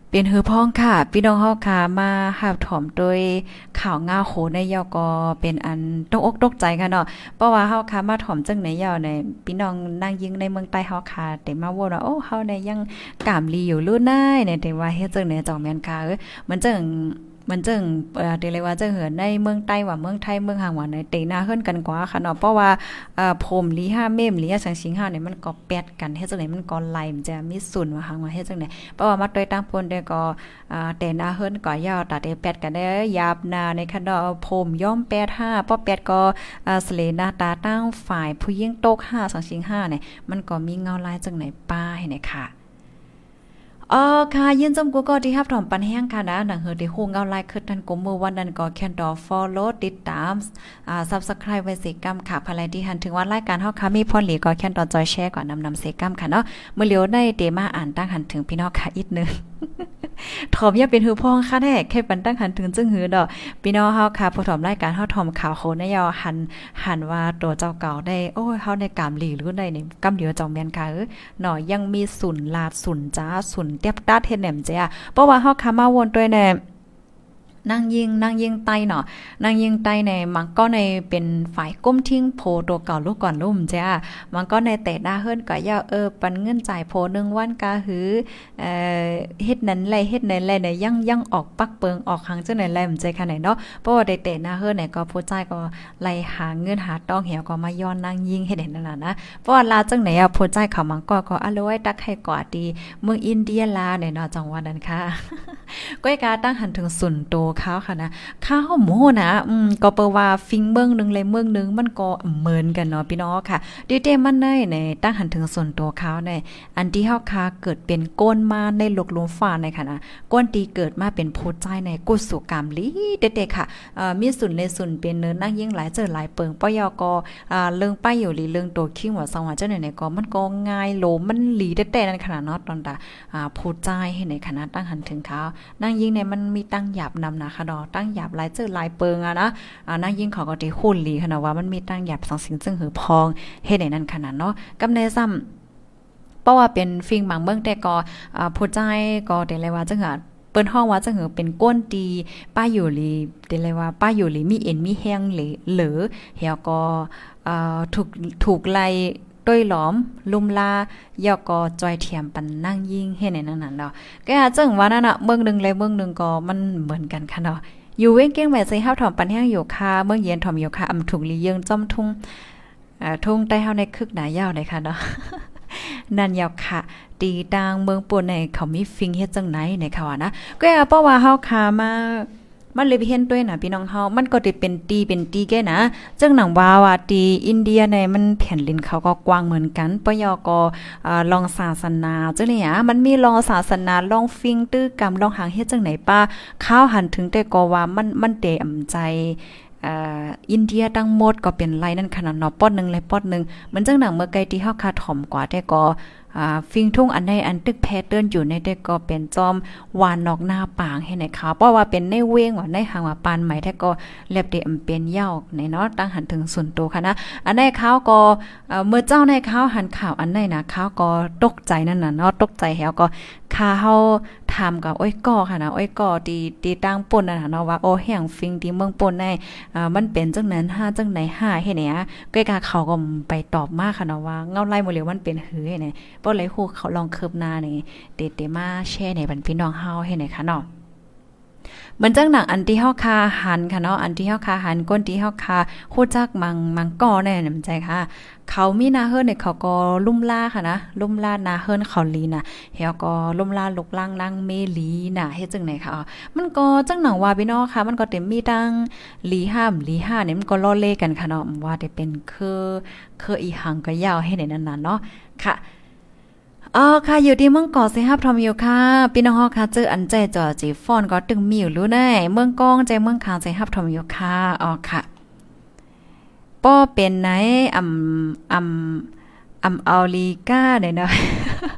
เป็นหือพ้องค่ะพี่น้องเฮาค่ะมาหาบถอมโดยข่าวงาโหในยอก็เป็นอันตกอกตกใจค่ะเนาะเพราะว่าเฮาค่ะมาถอมจังไหนยอในพี่น้องนางยิงในเมืองใต้เฮาค่ะแต่มาว่าว่าโอ้เฮาเนี่ยยังกามลีอยู่รุ่นได้เนี่ยแต่ว่าเฮ็ดจังไหนจองแม่นค่ะเอ้ยมันจังมันจึงเอ่อเรียกว่าจังเหินในเมืองใต้ว่าเมืองไทยเมืองห่างว่าในเตหน้าเฮิรนกันกว่าค่ะเนาะเพราะว่าเอ่อผมลีห้าเมมลีสังสิงห้าเนี่ยมันก็แปดกันเฮ็ดจังได๋มันก็ไล่มันจะมีศูนย์ว่าห่างว่าเฮ็ดจังได๋เพราะว่ามาโดยตั้งพลได้ก็อ่าแต่หน้าเฮิรนก็ยาวตัดได้แปดกันได้ยาบหน้าในค่ะเนาะผมย่อมแปดห้าเพราะแปดก็อ่าสเลหน้าตาตั้งฝ่ายผู้หญิงตกห้าสังสิงห้าเนี่ยมันก็มีเงาลายจังไหนป้าให้เนี่ยค่ะอ๋อค่ะยินจมกูก็ที่รับถอมปันแห้งค่ะนะหนังเฮอที่ฮู้เงาไลค์ขึ้นทันกุมมือวันนั้นก็แคนดอ follow ติดตามอ่า Subscribe ไว้เสกรรมค่ะภายที่หันถึงว่ารายการเฮาค่ะมีพรหลีก็แคนดอจอยแชร์ก่อนนำนำเสกรรมค่ะเนาะมื้อเหลียวได้เตมาอ่านตั้งหันถึงพี่น้องค่ะอีกนึงถอมอย่าเป็นหือพ้องค่ะแท้แค่ปันตั้งหันถึงจึงหือดอกพี่น้องเฮาค่ะผู้ถอมรายการเฮาถอมข่าวโคนยอหันหันว่าตัวเจ้าเก่าได้โอ้ยเฮาได้กามหลีหรือได้นี่กำเดียวจองแม่นค่ะเอ้อเนาะยังมีศูนย์ลาดศูนย์จ้าศูนย์เตียบตัดเฮ็ดแหนมจ้าเพราะว่าเฮาค่ะมาวนด้วยแน่นางยิงนางยิงไตเนาะนางยิงไตในมันก็ในเป็นฝ่ายก้มทิ้งโพตัวเก่าลูกก่อนลุ่มจ้ามันก็ในเตะดาเฮิรนก็ย่าเออปันเงินจ่ายโพนึงวันกาหือเอ่อเฮ็ดนั้นไรเฮ็ดนั้นไรเนี่ยยังยังออกปักเปิงออกหางจังไหนไรมันใจค่ะไหนเนาะเพราะว่าได้เตะหน้าเฮิรนเนี่ยก็ผู้จ่ายก็ไล่หาเงินหาตองเหี่ยวก็มาย้อนนางยิงเฮ็ดนั่นน่ะนะเพราะว่าลาจังไหนอ่ะผู้จ่ายเขามันก็ก็อะเลยตักให้กว่าดีเมืองอินเดียลาเนี่ยเนาะจังหวัดนั้นค่ะก้อยกาตั้งหันถึงสุนโตเขาค่ะนะข้าวหมูนะอืมก็เปว่าฟิงเมืองนึงเลยเมืองนึงมันก็เหมือนกันเนาะพี่น้องค่ะดิเตมันได้ในตั้งหันถึงส่วนตัวเขาในอันที่เฮาคาเกิดเป็นก้นมาในโลกลมฟ้าในค่ะนะก้นตีเกิดมาเป็นโพใจในกุศลกรรมลีเด็ดๆค่ะเอ่อมีสุนในสุนเป็นเนินนั่งยิ่งหลายเจอหลายเปิงปยก็อ่าเรื่องป้ายอยู่ลีเรื่องโตคิงว่าสังว่าเจ้าไหนๆก็มันก็ง่ายโลมันหลีเด็ดๆนั่นขนาดเนาะตอนตาอ่าโพใจให้ในคณะตั้งหันถึงเขานั่งยิ่งในมันมีตั้งหยาบนำนะคะดอตั้งหยาบหลายเจอหลายเปิงอ่ะนะอ่านั่งยิ่งเขาก็ได้คุ้นลีขนาดว่ามันมีตั้งหยาบสังสิงซึ่งหือพองเฮ็ดในนั้นขนาดเนาะกำเนซ้ำเพราะว่าเป็นฟิงบางเมืองแต่ก็อ่าผู้ใจก็ได้เลยว่าจังหาเปิ้นห้องว่าจังหือเป็นก้นตีป้าอยู่ลีได้เลยว่าป้าอยู่ลีมีเอ็นมีแห้งหรือเหลือเหี่ยวก็อ่าถูกถูกไล่ต้วยหลอมลุมลายอกอจอยเทียมปันนั่งยิ่งเฮ็ดในนั้นน่ะเนาะก็อาจจังว่านั่นน่ะเมืองนึงเลยเมืองนึงก็มันเหมือนกันค่ะเนาะอยู่เว้งเก้งแม่ใส่เฮาถอมปันแห้งอยู่ค่ะเมืองเย็นถอมอยู่ค่ะอำถุงลีเยิงจ้อมทุ่งอ่าทุ่งใต้เฮาในคึกหนายาวเลยค่ะเนาะนั่นยาวค่ะตีดังเมืองปุ่นในเขามีฟิงเฮ็ดจังไหนในค่ะว่านะก็เพราะว่าเฮาค่ะมามันเลยเห็นด้วยนะพี่น้องเฮามันก็ได้เป็นตีเป็นตีแก่นะจังหนังว่าว่าตีอินเดียในมันแผ่นดินเขาก็กว้างเหมือนกันปยก็อ่าลองศาสนาจังได๋อ่ะมันมีลองศาสนาลองฟิงตื้อกรรมลองหางเฮ็ดจังไหนป้าข้าวหันถึงแต่ก็ว่ามันมันเตอำใจอ่าอินเดียทั้งหมดก็เป็นไรนั่นขนาดเนาะปอดนึงเลยปอดนึงมันจังหนังเมื่อไกลที่เฮาคาถ่อมกว่าแต่ก็อ่าฟิงทุ่งอันใดอันตึกแพทเทิร์นอยู่ในแต่ก็เป็นจอมวานนอกหน้าปางให้ไหนค่ะเพราะว่าเป็นในเว้งว่าในหางว่าปานใหม่แท้ก็เล็บเดอำเป็นยาวในเนาะตั้งหันถึงส่วนตัวค่ะนะอันใดเขาก็เอ่อเมื่อเจ้าในเขาหันข่าวอันใดนะเขาก็ตกใจนั่นน่ะเนาะตกใจแล้วก็ค่าเฮาถามกับอ้อยก่อค่ะนะอ้อยก่อตีตีตั้งป่นน่ะเนาะว่าโอ้แห่งฟิงที่เมืองป่นในอ่ามันเป็นจังนั้นห้าจังไหนห้าเฮ็ดเนี่ยก้อยกาเขาก็ไปตอบมาค่ะเนาะว่าเงาไล่หมดเลยมันเป็นหือให้เนี่ยบ่เลยฮู้เขาลองคืบหน้านี่เตๆมาแชร์ในบรรพี่น้องเฮาให้หน่อยค่ะเนาะเหมือนจังหนังอันที่เฮาคาหันค่ะเนาะอันที่เฮาคาหันก้นที่เฮาคาฮู้จักมังมังก้อแน่นำใจค่ะเขามีนาเฮิรนเนี่ยเขาก็ลุ่มล่าค่ะนะลุ่มล่านาเฮิรนเขาลีน่ะเฮาก็ลุ่มล่าลุกล่างนางเมลีน่ะเฮ็ดจังไหนค่ะมันก็จังหนังว่าพี่น้องค่ะมันก็เต็มมีตั้งลีห้ามลีห้าเนี่ยมันก็ล้อเล่กันค่ะเนาะว่าได้เป็นคือคืออีหังก็ยาวให้ในนั้นน่ะเนาะค่ะอ๋อค่ะอยู่ที่เมืองเกาะสิฮับทอมอยู่ค่ะพี่น้องเฮาค่ะเจออันใจจ่อจีฟอนก็ตึงมีอยู่รู้ได้เมืองกองใจเมืองคางสิฮับทอมอยู่ค่ะอ๋อค่ะป้อเป็นไหนอำอำอำอัลลีก้าได้เนาะ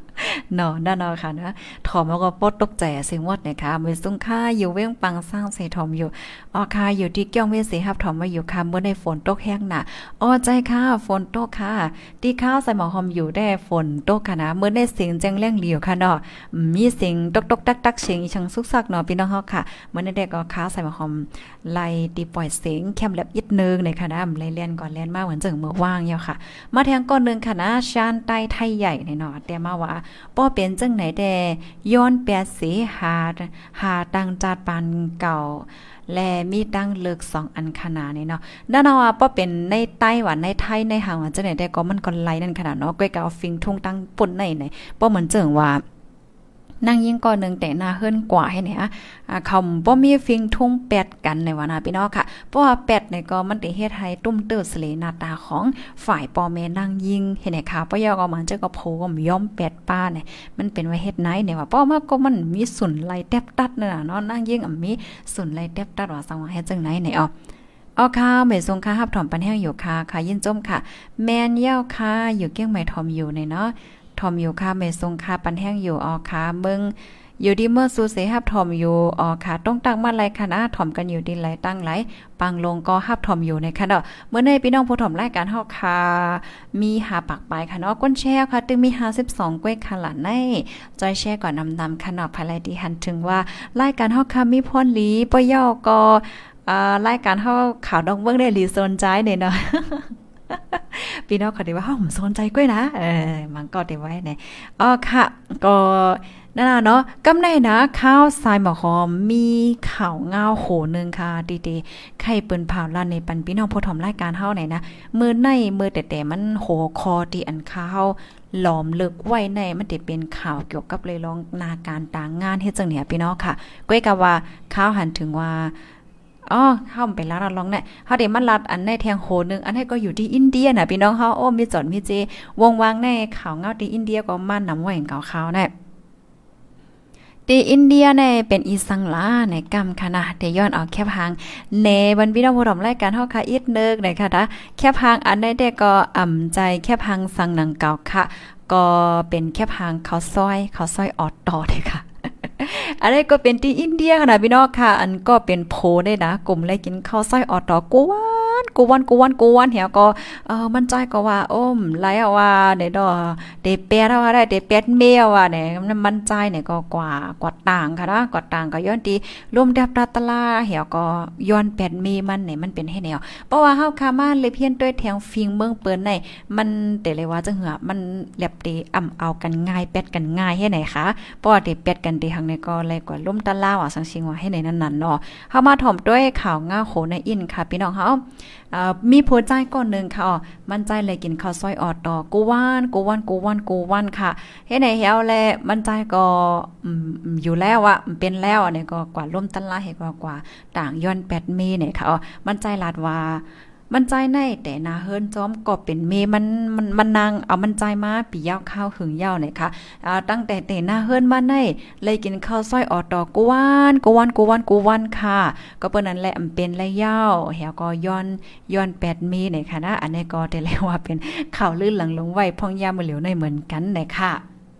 เนาะด้านเนาะค่ะนะถอมแล้วก็ปดตกใจสิงวดนะคะมื้อสุงค่าอยู่เว้งปังสร้างใส่ถอมอยู่อ๋อค่ะอยู่ที่เกี้ยวเวสิครับถอมไว้อยู่ค่ะเมื่อได้ฝนตกแห้งน่ะอ๋อใจค่ะฝนตกค่ะที่ข้าวใส่หมอหอมอยู่ได้ฝนตกค่ะนะเมื่อได้เสียงแจ้งเลี้ยงเหลียวค่ะเนาะมีเสียงตกๆตักๆเสียงอีชังซุกซักเนาะพี่น้องเฮาค่ะเมื่อได้ก็ข้าวใส่หมอหอมไล่ตีปล่อยเสียงแคมแลบยิดนึงในค่ะนะไล่เลียนก่อนเลียนมาเหมือนจังมื้อว่างยาวค่ะมาแทงก้อนนึงค่ะนะชานใต้ไทยใหญ่เนาะแต่มาว่าป้อเป็นจังไหนแต่ย้อนแปดสีหาหาตังจาดปานเก่าและมีดังเลิกสองอันขนาดนี้เนาะด้านว่าป้อเป็นในไต้หวันในไทยในหางว่าจังไหนแต่ก็มันก็ไล่นั่นขนาดเนาะก้อยกเอาฟิงทุ่งตั้งปุ่นในไหนป้อเหมือนเจิงว่านั่งยิ่งก่อนนึงแต่หน้าเฮิรนกว่าให้เนี่ยอ่าเขาบ่มีฟิงทุ่งแปดกันในว่านะพี่น้องค่ะเพราะว่าแปดเนี่ยก็มันได้เฮ็ดให้ตุ้มเติร์สเลหน้าตาของฝ่ายปอแม่นั่งยิ่งเห็นไหมค่ะป้อยอก็มันจะก็โผก็ย่อมแปดป้าเนี่ยมันเป็นไว้เฮ็ดไหนเนี่ยว่าป้อมาก็มันมีสุนไหลแทบตัดน่ะเนาะนั่งยิ่งอ่ะมีสุนไหลแทบตัดว่าสังว่าเฮ็ดจังไหนเนี่ยอ๋ออ๋อค่ะเมยทรงค่ะฮับถอมปันแห้งอยู่ค่ะค่ะยินจมค่ะแม่นยาวค่ะอยู่เกี้ยงใหม่ถอมอยู่ในเนาะถอมอยู่ค่ะเมยทรงค่ะปันแห้งอยู่อ๋อค่ะเบิ่งอยู่ดีเมื่อสูเสฮับถอมอยู่อ๋อค่ะต้องตั้งมาไหลค่ะนะถอมกันอยู่ดีไหลตั้งไหลปังลงก็ฮับถอมอยู่ในค่ะเนาะเมื่อในพี่น้องผู้ถอมรายการเฮาค่ะมีหาปากปลายค่ะเนาะก้นแชร์ค่ะตึงมีห้าสิบสองก้วยค่ะหลานในจอยแชร์ก่อนนำๆค่ะเนาะภายในที่หันถึงว่ารายการเฮาค่ะมีพรหลีปย่อก็อ่ารายการเฮาข่าวดองเบิ่งได้หลีสนใจเนี่ยเนาะพี่น้องก็ได้ว่าเฮาสนใจก้วยนะเออมันก็ได้ไว้เนี่ยอ๋อค่ะก็นั่นน่ะเนาะกำในนะข้าวทรายหมอหอมมีข่าวเงาโหนึงค่ะดีๆไข่เปิ้นเผาลั่นในปันพี่น้องผู้ถอมรายการเฮาไหนนะมือในมือแต่ๆมันโหคอที่อันข้าวหลอมลึกไว้ในมันสิเป็นข่าวเกี่ยวกับเลยลองนาการต่างงานเฮ็ดจังเนี่ยพี่น้องค่ะก้อยก็ว่าข้าวหันถึงว่าอ๋อเฮาไปลาดลองเนี่ยเฮาได้มาลัดอันในแทงโหนึงอันนี้ก็อยู่ที่อินเดียน่ะพี่น้องเฮาโอ้มีจอดมีเจวงวางในข่าวเงาที่อินเดียก็มานำไว้เก่าข่าวแน่ที่อินเดียเนี่ยเป็นอีสังลาในกำค่ะนะเดี๋ยวย้อนเอาแคบหางในวันพี่น้องผู้ชมรายการเฮาค่ะอีกนึงนะคะนะแคบหางอันใดแต่ก็อ่ำใจแคบหางสังหนังเก่าค่ะก็เป็นแคบหางข้าวซอยข้าวซอยออดต่อเลยค่ะอันนี้ก็เป็นที่อินเดียค่ะนะพี่น้องค่ะอันก็เป็นโพได้นะกลุ่มเลยกินข้าวซอยออดต่อกูวันกูวันกูวันกูวันเหี่ยก็เออมันใจก็ว่าโอ้มไลว่าเด้ดอเดเปดว่าได้เดเป็ดเมียวว่าเนี่ยมันใจเนี่ยก็กว่ากว่าต่างค่ะนะกว่าต่างก็ย้อนตีรวมดับตะลาเหี่ยก็ย้อนแปดมีมันเนี่ยมันเป็นให้แนวเพราะว่าเฮาคามาเลยเพี้ยนด้วยแทงฟิงเมืองเปิ้นในมันแต่เลยว่าจังหือมันแลบตีอ่ำเอากันง่ายเป็ดกันง่ายให้ไหนคะเพราะว่าเดเป็ดกันตีหังเนี่ยก็เลยกว่าล่มตะลาว่าสังชิงว่าให้ในนั้นๆเนาะเฮามาถ่อมด้วยข่าวง่าโหในอินค่ะพี่น้องเฮาอ่ามีผัวใจก่อนนึงค่ะอ๋อมันใจเลยกินข้าวซอยออดต่อกูว่านกูว่านกูว่านกูว่านค่ะเฮ็ดให้เฮาแลมันใจก็อืมอยู่แล้วอ่ะเป็นแล้วอันนี้ก็กว่าล่มตะลาให้กว่ากว่าต่างย้อนแปดเมเนี่ยค่ะอ๋อมันใจลาดว่ามันใจในแต่นาเฮิรนจ้อมก็เป็นเมมันมันมันนางเอามันใจมาปียาวข้าวหึงยาวเนี่ยค่ะอ่าตั้งแต่แต่นาเฮิรนมาในเลยกินข้าวซอยออดต่อกูว่านกูว่านกูว่านกูว่านค่ะก็เปิ้นนั้นแหละเป็นระยาวเฮาก็ย้อนย้อนแปดเมเนี่ยค่ะนะอันนี้ก็ได้เรียกว่าเป็นข่าวลื่นหลังลงไว้พ่องยามมื้อเหลียวในเหมือนกันเนี่ยค่ะ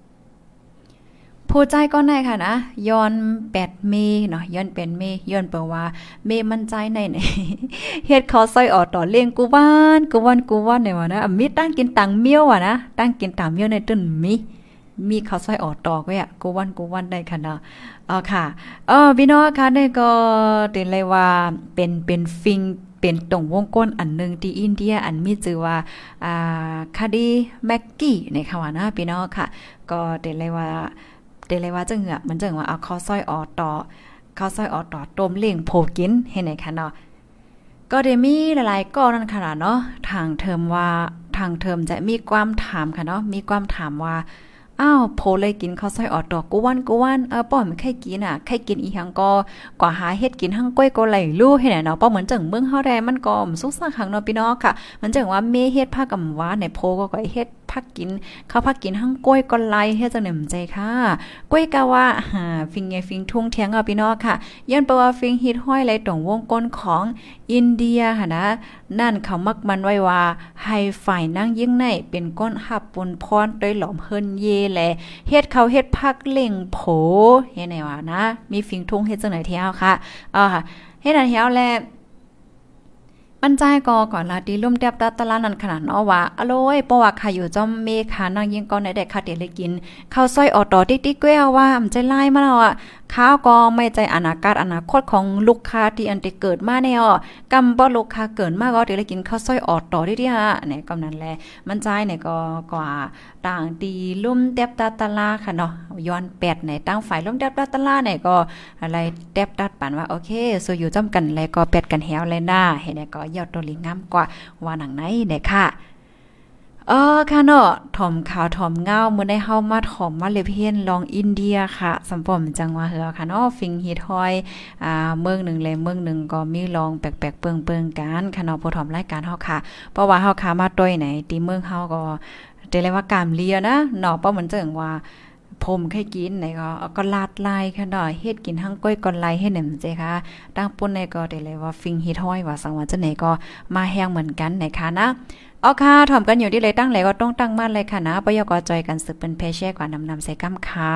ผู้ใจก็ได้ค่ะนะย้อนแปดเมเนาะย้อนเป็นเมย้อนเปว่าเมมันใจในไหนเฮ็ดข้าวซอยออดต่อเลี้ยงกูว่านกูว่านกูว่านเนี่ยว่านะมีตั้งกินตังเมียวอ่ะนะตั้งกินตังเมียวในตึ้นมีมีข้าวซอยออดต่อก็อ่ะกูว่านกูว่านได้ค่ะเนาะอ๋อค่ะเออพี่น้องค่ะนี่ก็เป็นเลยว่าเป็นเป็นฟิงเป็นตรงวงก้นอันนึงที่อินเดียอันมีชื่อว่าอ่าคดีแม็กกี้ในค่ะว่านะพี่น้องค่ะก็เป็นเลยว่าเดเลยว่าจังเหงะมันจังว่าเอาข้าวซอยออดต่อข้าวซอยออดต่อต้มเลี้ยงโผกินให้ไหนค่ะเนาะก็ได้มีหลายๆก้อนนั่นค่ะเนาะทางเทอมว่าทางเทอมจะมีความถามค่ะเนาะมีความถามว่าอ้าวโผเลยกินข้าวซอยออดต่อกูวันกูวันเออป้อมันใครกินอ่ะใครกินอีหังก็กว่าหาเฮ็ดกินหั่งก้อยก็ไหลลู่ให้ไหนเนาะป้อเหมือนจังเมืองเฮาได้มันก็สุกซักหังเนาะพี่น้องค่ะมันจังว่าเมเฮ็ดผ้ากำว่าในโพก็ก็เฮ็ดพักกินเขาพักกินทั้งกล้วยก็ไล่เฮ็ดจังได๋ใจค่ะกล้วยกะว่าหาฟิงไงฟิงทุ่งเถียงเอาพี่น้องค่ะย้อนเปว่าฟิงฮิตห้อยไหลตรงวงก้นของอินเดียค่ะนะนั่นเขามักมันไว้ว่าให้ฝ่ายนั่งยิ่งในเป็นก้นหับปนพรโดยหลอมเฮิรนเยแลเฮ็ดเขาเฮ็ดพักเล่งโผเฮ็ดไหนว่านะมีฟิงทุ่งเฮ็ดจังไหนเที่ยวค่ะอ่าเฮ็ดอันเที่ยวแลมันใจกอก่อนลาดีลุ่มแดบตาตะลานั่นขนาดเนาะว่าอโลยเพราะว่าค่ะอยู่จอมเมฆานั่งยิงก่อนได้ค่ะเดี๋ยวเลยกินข้าวซอยออตอติ๊กๆแก้วว่ามันใจไล่มาแล้วอ่ะข้าวก็ไม่ใจอนาคตอนาคตของลูกค้าที่อันได้เกิดมาแน่อ่อกำบ่ลูกค้าเกิดมาก็เดี๋ยวเลยกินข้าวซอยออตอดิๆอ่ะเนี่ยก็นั่นแหละมันใจเนี่ยก็กว่าต่างดีลุ่มแดบตาตะลาค่ะเนาะย้อนแปดไหนตั้งฝ่ายลุ่มแดบตาตะลาเนี่ยก็อะไรแดบตัดปานว่าโอเคสู้อยู่จ้ำกันแล้วก็แปดกันแฮวเลยนะเห็นได้ก็ยอดตัวลิงงามกว่าว่าหนังไหนเด้ค่ะเออค่ะเนาะถ่อมขาวถ่อมเงามื้อได้เฮามาถ่อมมาเลเพียนลองอินเดียค่ะสำปอมจังว่าเหือค่ะเนาะฟิงฮิตฮอยอ่าเมืองนึงเลยเมืองนึงก็มีลองแปลกๆเปิงๆกันค่ะเนาะผู้ถ่อมรายการเฮาค่ะเพราะว่าเฮาค่ะมาต้อยไหนตีเมืองเฮาก็ได้เรียกว่ากามเลียนะเนาะเพราะเหมือนจังว่าผมเคยกินไหนก็ก็ลาดลายค่ะเนาะเฮ็ดกินทั้งก้อยก่อนไลเฮ็ดแหนมเจค่ะตั้งปุ่นในก็ได้เลยว่าฟิงฮิตฮอยว่าสังว่าจังไหนก็มาแฮงเหมือนกันไหนค่ะนะเอาค่ะถ่อมกันอยู่ที่เลยตั้งเลยก็ต้องตั้งมั่นเลยค่ะนะปยกจอยกันสึกเป็นเพเช่กว่านำนำใส่ก้ำค่ะ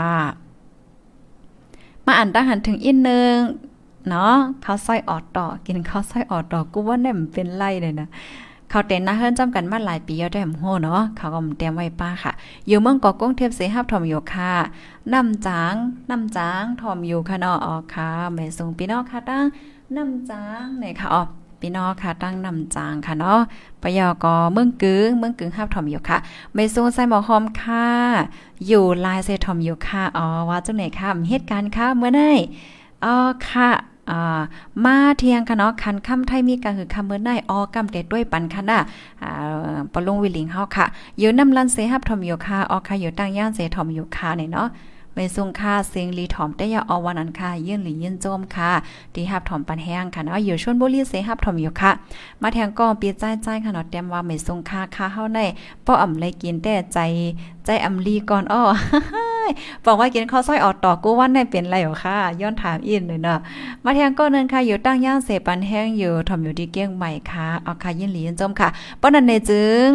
มาอ่านตั้งหันถึงอีกนึงเนาะข้าวซอยออดต่อกินข้าวซอยออดต่อกูว่าเนี่ยมันเป็นไรเลยนะเขาเต้นนะเฮิรนจำกันมาหลายปีแล้วได้หมโหเนาะเขาก็เตรียมไว้ป้าค่ะอยู่เมืองเกาะกงเทพเสหับถ่อมอยู่ค่ะน้ำจางน้ำจางถ่อมอยู่ค่ะเนาะอ๋อค่ะแม่ส่งพี่น้องค่ะตั้งน้ำจางเนี่ยค่ะอ๋อพี่น้องค่ะตั้งน้ำจางค่ะเนาะปยกเมืองกึ่งเมืองกึ่งหับถ่อมอยู่ค่ะแม่ส่งใส่หมอหอมค่ะอยู่ลายใส่ถ่อมอยู่ค่ะอ๋อว่าจังไหนค่ะเหตุการณ์ค่ะเมื่อไหร่อ๋อค่ะอ่ามาเที่ยงค่ะเนาะคันค่ำไทยมีก็คือคำเมื่อได้ออกำเด็ดด้วยปันค่ะน่ะอ่าปลุงวิลิงเฮาค่ะอยู่นำลันเสหับถอมอยู่ค่ะออกค่ะอยู่ตั้งย่านเสถอมอยู่ค่ะเนี่ยเนาะไม่ทรงค่าเสียงลีถอมแต่อย่าเอาวันนั้นค่ะยื่นหลียื่นโจมค่ะที่หับถอมปันแห้งค่ะเนาะอยู่ชลบุรีเสหับถอมอยู่ค่ะมาแทงก็ปีใจใจค่ะเนาะเตรียมว่าไม่ทรงค่าค่าเฮาได้ป้ออ่ำเลยกินแต่ใจใจอำลีก่อนอ้อบอกว่ากินข้าวซอยออดต่อกูวันได้เป็นไรหรอค่ะย้อนถามอินเลยเนาะมาแทงก็นึงค่ะอยู่ตั้งย่างเสปันแห้งอยู่ถอมอยู่ที่เกี้ยงใหม่ค่ะเอาค่ะยื่นหลียื่นโจมค่ะป้อนั้นในจึง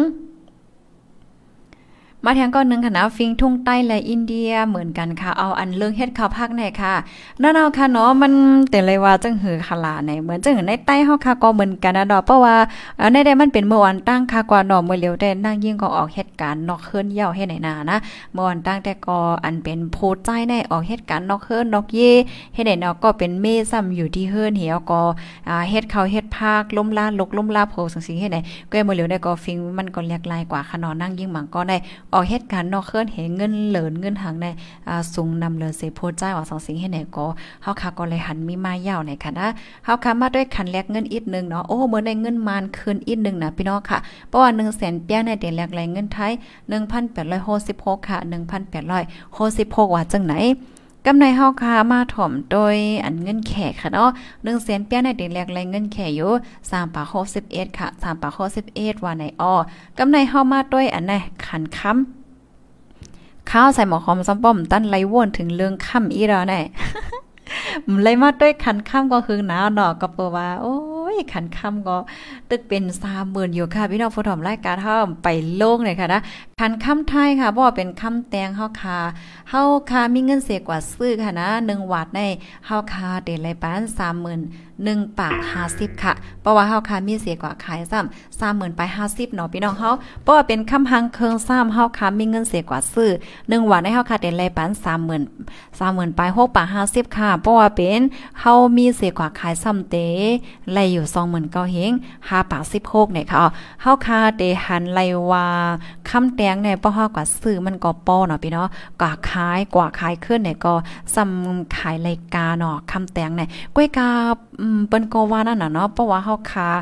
มาแทงก้อนนึงค่ะนะฟิงทุ่งใต้และอินเดียเหมือนกันค่ะเอาอันเรื่องเฮ็ดข้าวภาคไหนค่ะนั่นเอาค่ะเนาะมันแต่เลยว่าจังหือขลาไหนเหมือนจังหือในใต้เฮาค่ะก็เหมือนกันนะดอกเพราะว่าในได้มันเป็นเมื่อวันตั้งค่ะกว่าดอกเมื่อเร็วแต่นั่งยิ่งก็ออกเหตุการณ์นอกเฮิรนเย่าให้ไหนนานะเมื่อวันตั้งแต่ก็อันเป็นโพดใจในออกเหตุการณ์นอกเฮิรนนอกเย่ให้ไหนเนาะก็เป็นเมซ้ำอยู่ที่เฮิรนเหี่ยวก็อ่าเฮ็ดข้าวเฮ็ดภาคล้มลาลกล้มลาโพสังสิให้ไหนก็เมื่อเร็วได้ก็ฟิงมันก็เรียกลายกว่าค่ะเนาะนั่งยิ่งหมังก็ได้ออกเหตุการณ์นอกเคินเห็นเงินเหลินเงินหางในอ่าสูงนำเลือเสโพจ้าว่าสองสิ่งให้ไหนก็เฮาค่ะก็เลยหันมีมายาวในค่ะนะเฮาค่ะมาด้วยคันแลกเงินอีกนึงเนาะโอ้เหมือนได้เงินมานคืนอีกนึงนะพี่น้องค่ะเพราะว่า หนึ่งแสน เปียในเดือนแรกแลเงินไทย หนึ่งพันแปดร้อยหกสิบหก ค่ะ หนึ่งพันแปดร้อยหกสิบหก ว่าจังไหนกำไรเฮาค่ะมาถ่อมโดยอันเงินแขกค่ะเนาะ หนึ่งแสน เปียในเดือนแรกแลเงินแขกอยู่สามบาทหกสิบเอ็ดค่ะสามบาทหกสิบเอ็ดว่าในอ้อกำไรเฮามาด้วยอันไหนขันค้ำข้าวใส่หมอหอมซ้ำป้อมตั้นไหลว่นถึงเรื่องค่ำอีแล้วแน่ เลยมาด้วยขันค่ำก็คือหนาวดอกก็เปิดว่าโอ้ยขันค่ำก็ตึกเป็นสามหมื่นอยู่ค่ะพี่น้องผู้ชมรายการเฮาไปโลกเลยค่ะนะขันค่ำไทยค่ะเพราะว่าเป็นค่ำแตงเฮาค่ะเฮาค่ะมีเงินเสียกว่าซื้อค่ะนะหนึ่งวัตต์ในเฮาค่ะเดลัยปานสามหมื่นหนึ่งปากห้าสิบค่ะเพราะว่าเฮาค่ะมีเสียกว่าขายซ้ำสามหมื่นไปห้าสิบเนาะพี่น้องเฮาเพราะว่าเป็นค่ำหังเคิงซ้ำเฮาค่ะมีเงินเสียกว่าซื้อหนึ่งวัตต์ในเฮาค่ะเดลัยปานสามหมื่น สามหมื่นไปหกปากห้าสิบค่ะเพราะว่าเป็นเฮามีเสียกว่าขายซ้ำเตไล่อยู่ สองหมื่นเก้าพัน เฮงห้าปากสิบหกเนี่ยค่ะเฮาค่ะเตหันไล่ว่าคำแตงเนี่ยบ่เฮากว่าซื้อมันก็ป้อเนาะพี่เนาะกว่าขายกว่าขายขึ้นเนี่ยก็ซ้ำขายรายการเนาะคำแตงเนี่ยก้อยกาอืมเปิ้นก็ว่านั่นน่ะเนาะเพราะว่าเฮาค่ะ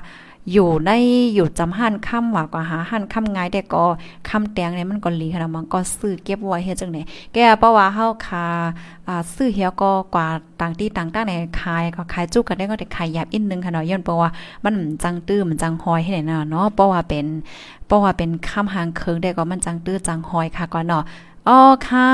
อยู่ในอยู่จำหันค่ำว่ากว่าหาหันค่ำง่ายแต่ก็คำแตงเนี่ยมันก็หลีขนาดมันก็ซื้อเก็บไว้เฮ็ดจังได๋แกเพราะว่าเฮาคาอ่าซื้อเฮียก็กว่าต่างที่ต่างๆเนี่ยขายก็ขายจุกกันได้ก็ได้ขายหยาบอีกนึงค่ะเนาะย้อนเพราะว่ามันจังตื้อมันจังหอยให้ได้เนาะเพราะว่าเป็นเพราะว่าเป็นคำหางเคิงได้ก็มันจังตื้อจังหอยค่ะก่อนเนาะอ๋อค่ะ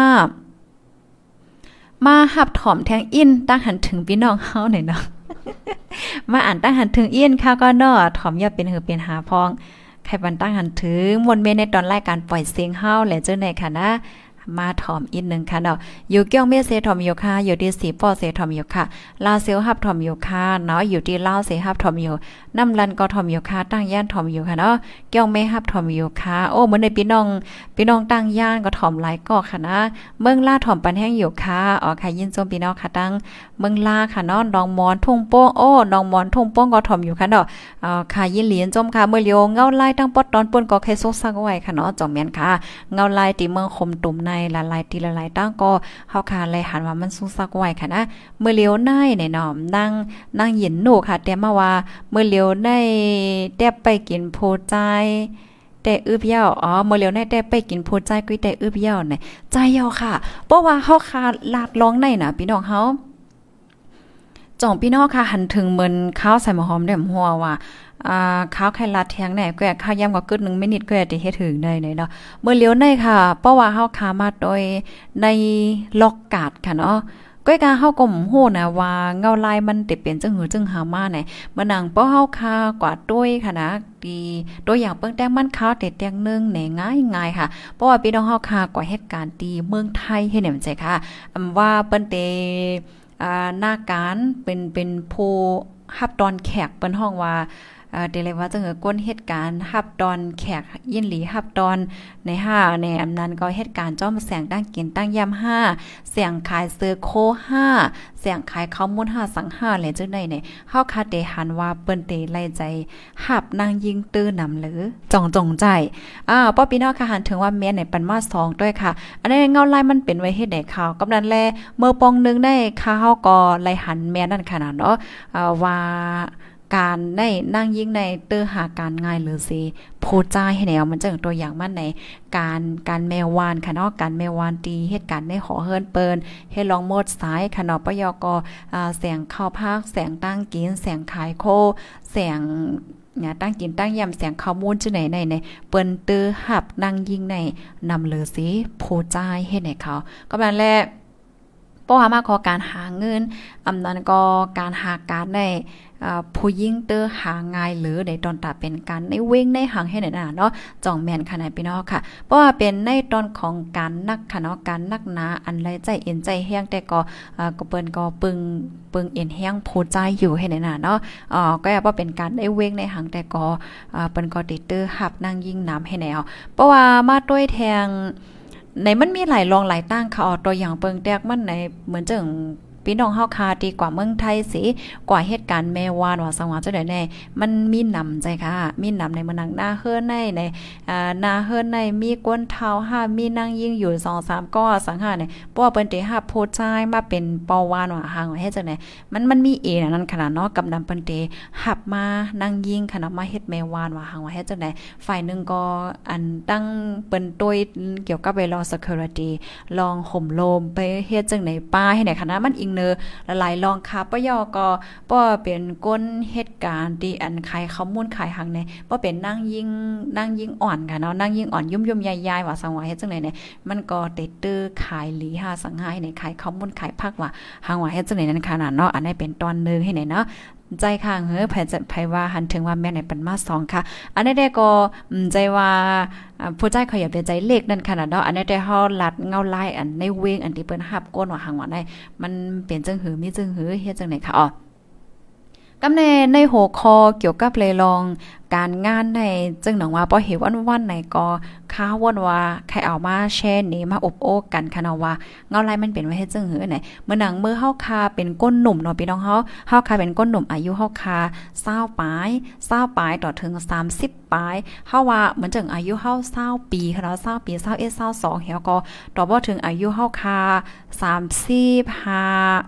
มาหับถอมแทงอินตั้งหันถึงพี่น้องเฮาหน่อยเนาะ มาอ่านตั้งหันถึงอินค่ะก็เนาะถอมอย่าเป็นหือเป็นหาพองใครบันตั้งหันถึงมนเมในตอนรายการปล่อยเสียงเฮาแหละเจ้าไหนค่ะนะมาถอมอีกนึงค่ะเนาะอยู่เกี่ยวเมเซถอมอยู่ค่ะอยู่ที่สีป้อเสถอมอยู่ค่ะลาวเซลฮับถอมอยู่ค่ะเนาะอยู่ที่ลาวเสฮับถอมอยู่น้ำลันก็ถอมอยู่ค่ะตั้งย่านถอมอยู่ค่ะเนาะเกี่ยวเมฮับถอมอยู่ค่ะโอ้เหมือนในพี่น้องพี่น้องตั้งย่านก็ถอมหลายก็ค่ะนะเมืองลาถอมปันแห้งอยู่ค่ะอ๋อค่ะยินชมพี่น้องค่ะตั้งเมืองลาค่ะเนาะดองมอนทุ่งโป้งโอ้ดองมอนทุ่งโป้งก็ถอมอยู่ค่ะเนาะอ๋อค่ะยินเหรียญจมค่ะเมื่อเลียวเงาลายตั้งปอดตอนป่นก็แค่ซกซักไว้ค่ะเนาะจ่อมแม่นค่ะเงาลายตีเมืองคมตุ่มในละลายตีละหลายตั้งก็เฮาค่ะเลยหันว่ามันสู้ซักไว้ค่ะนะเมื่อเลี้ยวในเนี่ยเนาะนั่งนั่งเย็นหนูค่ะแต่มาว่าเมื่อเลี้ยวในแตบไปกินโพใจแต่อึบเย่าอ๋อเมื่อเลี้ยวในแต่ไปกินโพใจกุ้ยแต่อึบเย่าเนี่ยใจเย่าค่ะเพราะว่าเฮาค่ะลาดร้องในน่ะพี่น้องเฮาจ่องพี่น้องค่ะหันถึงเหมือนข้าวใส่หมูหอมแดมหัวว่าอ่าข้าวไข่ลาดแทงแหน่แกะข้าวยำก็กึดหนึ่งมินิแกะที่เฮ็ดถึงได้เนาะเมื่อเลี้ยวในค่ะเพราะว่าเฮาคามาโดยในล็อกกาดค่ะเนาะก้อยกาเฮาก็บ่ฮู้นะว่าเงาลายมันติเป็นจังหือจังหามาไหนเมื่อนังเพราะเฮาคากว่าด้วยค่ะนะดีตัวอย่างเปิ้งแต้งมันข้าวแต่แตงนึงแหน่ง่ายๆค่ะเพราะว่าพี่น้องเฮาคากว่าเหตุการณ์ดีเมืองไทยเฮ็ดแหน่ใจค่ะอำว่าเปิ้นเตอ่าหน้าการเป็นเป็นผู้รับตอนแขกเปิ้นห้องว่าเอ่อเดเลยว่าจังเออก้นเหตุการณ์รับตอนแขกยินหลีรับตอนในห้าในอำนั้นก็เหตุการณ์จ้อมแสงตั้งกินตั้งยำห้าเสียงขายเสื้อโคห้าเสียงขายข้าวมูลห้าสังห้าเลยจังได๋เนี่ยเฮาคาเตหันว่าเปิ้นเตไล่ใจหับนางยิงตื้อนำหรือจ่องจงใจอ่าป้อพี่น้องค่ะหันถึงว่าแม่ในปันมาสองด้วยค่ะอันนี้เงาลายมันเป็นไว้เฮ็ดได้ข่าวกำนันแลเมื่อปองนึงได้ค่ะเฮาก็ไล่หันแม่นั่นขนาดเนาะอ่าว่าการได้นั่งยิ่งในเตอหาการง่ายหรือสิโพจ้าให้แนวมันจังตัวอย่างมันในการการแมววานค่ะเนาะการแมววานตีเหตุการณ์ในหอเฮิรนเปิ้นเฮ็ดลองโมดซ้ายค่ะเนาะปยกอ่าเสียงเข้าภาคแสงตั้งกินแสงขายโคแสงเนี่ยตั้งกินตั้งยำเสียงข้อมูลจังไหนในในเปิ้นเตอหับนั่งยิ่งในนำเลยสิโพจ้าให้ในเขาก็แบบแรกป้อหามาขอการหาเงินอำนั้นก็การหาการได้ผู้ยิ่งเตอหาง่ายหรือในตอนตาเป็นการในเว้งในหางให้ไหนน่ะเนาะจ่องแม่นค่ะไหนพี่น้องค่ะเพราะว่าเป็นในตอนของการนักค่ะเนาะการนักหนาอันไรใจเอ็นใจแห้งแต่ก็อ่าก็เปิ้นก็ปึงปึงเอ็นแห้งโพใจอยู่ให้ไหนน่ะเนาะอ๋อก็ว่าเป็นการได้เว้งในหางแต่ก็อ่าเปิ้นก็ติดเตอหับนั่งยิ่งน้ำให้แนวเพราะว่ามาด้วยแทงในมันมีหลายรองหลายตั้งค่ะเอาตัวอย่างเปิงแตกมันในเหมือนจังพี่น้องเฮาคาดีกว่าเมืองไทยสิกว่าเหตุการณ์แม่วานว่าสังวาจังได๋แน่มันมีนำใจค่ะมีนำในเมืองหน้าเฮือนในในอ่าหน้าเฮือนในมีกวนเท้าห้ามีนางยิ่งอยู่ สองสาม ก็สังหาเนี่ยเพราะว่าเปิ้นได้รับโพดใจมาเป็นปอวานว่าหางว่าเฮ็ดจังได๋มันมันมีเอนั่นขนาดเนาะกับนำเปิ้นได้รับมานางยิ่งขนาดมาเฮ็ดแม่วานว่าหางว่าเฮ็ดจังได๋ฝ่ายนึงก็อันตั้งเปิ้นต้วยเกี่ยวกับเวลา security ลองห่มโลมไปเฮ็ดจังได๋ป้าให้ไหนขนาดมันอิงเนอหลายๆลองค่ะปยก็ป้อเป็นก้นเหตุการณ์ที่อันขายข้อมูลขายหังในป้อเป็นนั่งยิ่งนั่งยิ่งอ่อนค่ะเนาะนั่งยิ่งอ่อนยุ่มๆยายๆว่าสังว่าเฮ็ดจังได๋เนี่ยมันก็ติดตื้อขายหลีหาสังหายในขายข้อมูลขายภาคว่าหังว่าเฮ็ดจังได๋นั้นขนาดเนาะอันนี้เป็นตอนนึงให้ไหนเนาะใจข้างเฮ้อไผจะไผว่าหันถึงว่าแม่ไหนเป็นมาสองค่ะอันนี้ได้ก็ใจว่าผู้ใจขยับใจเลขนั่นขนาดเนาะอันนี้ได้เฮาลัดเงาลายอันในเวงอันที่เปิ้นรับก้นว่าหังว่าได้มันเป็นจังหือมีจังหือเฮ็ดจังได๋ค่ะอ๋อกำในในหัวข้อเกี่ยวกับเลยลองการงานในจึงหนังว่าบ่เห็นวันๆไหนก็ค้าวนว่าใครเอามาแชร์นี่มาอบโอ้กันค่ะเนาะว่าเงาลายมันเป็นไว้เฮ็ดจังหือไหนเมื่อหนังมือเฮาคาเป็นก้นหนุ่มเนาะพี่น้องเฮาเฮาคาเป็นก้นหนุ่มอายุเฮาคายี่สิบปลายยี่สิบปลายต่อถึงสามสิบปลายเฮาว่าเหมือนจังอายุเฮายี่สิบปีค่ะเนาะยี่สิบปียี่สิบเอ็ด ยี่สิบสองเฮาก็ต่อบ่ถึงอายุเฮาคาสามสิบห้า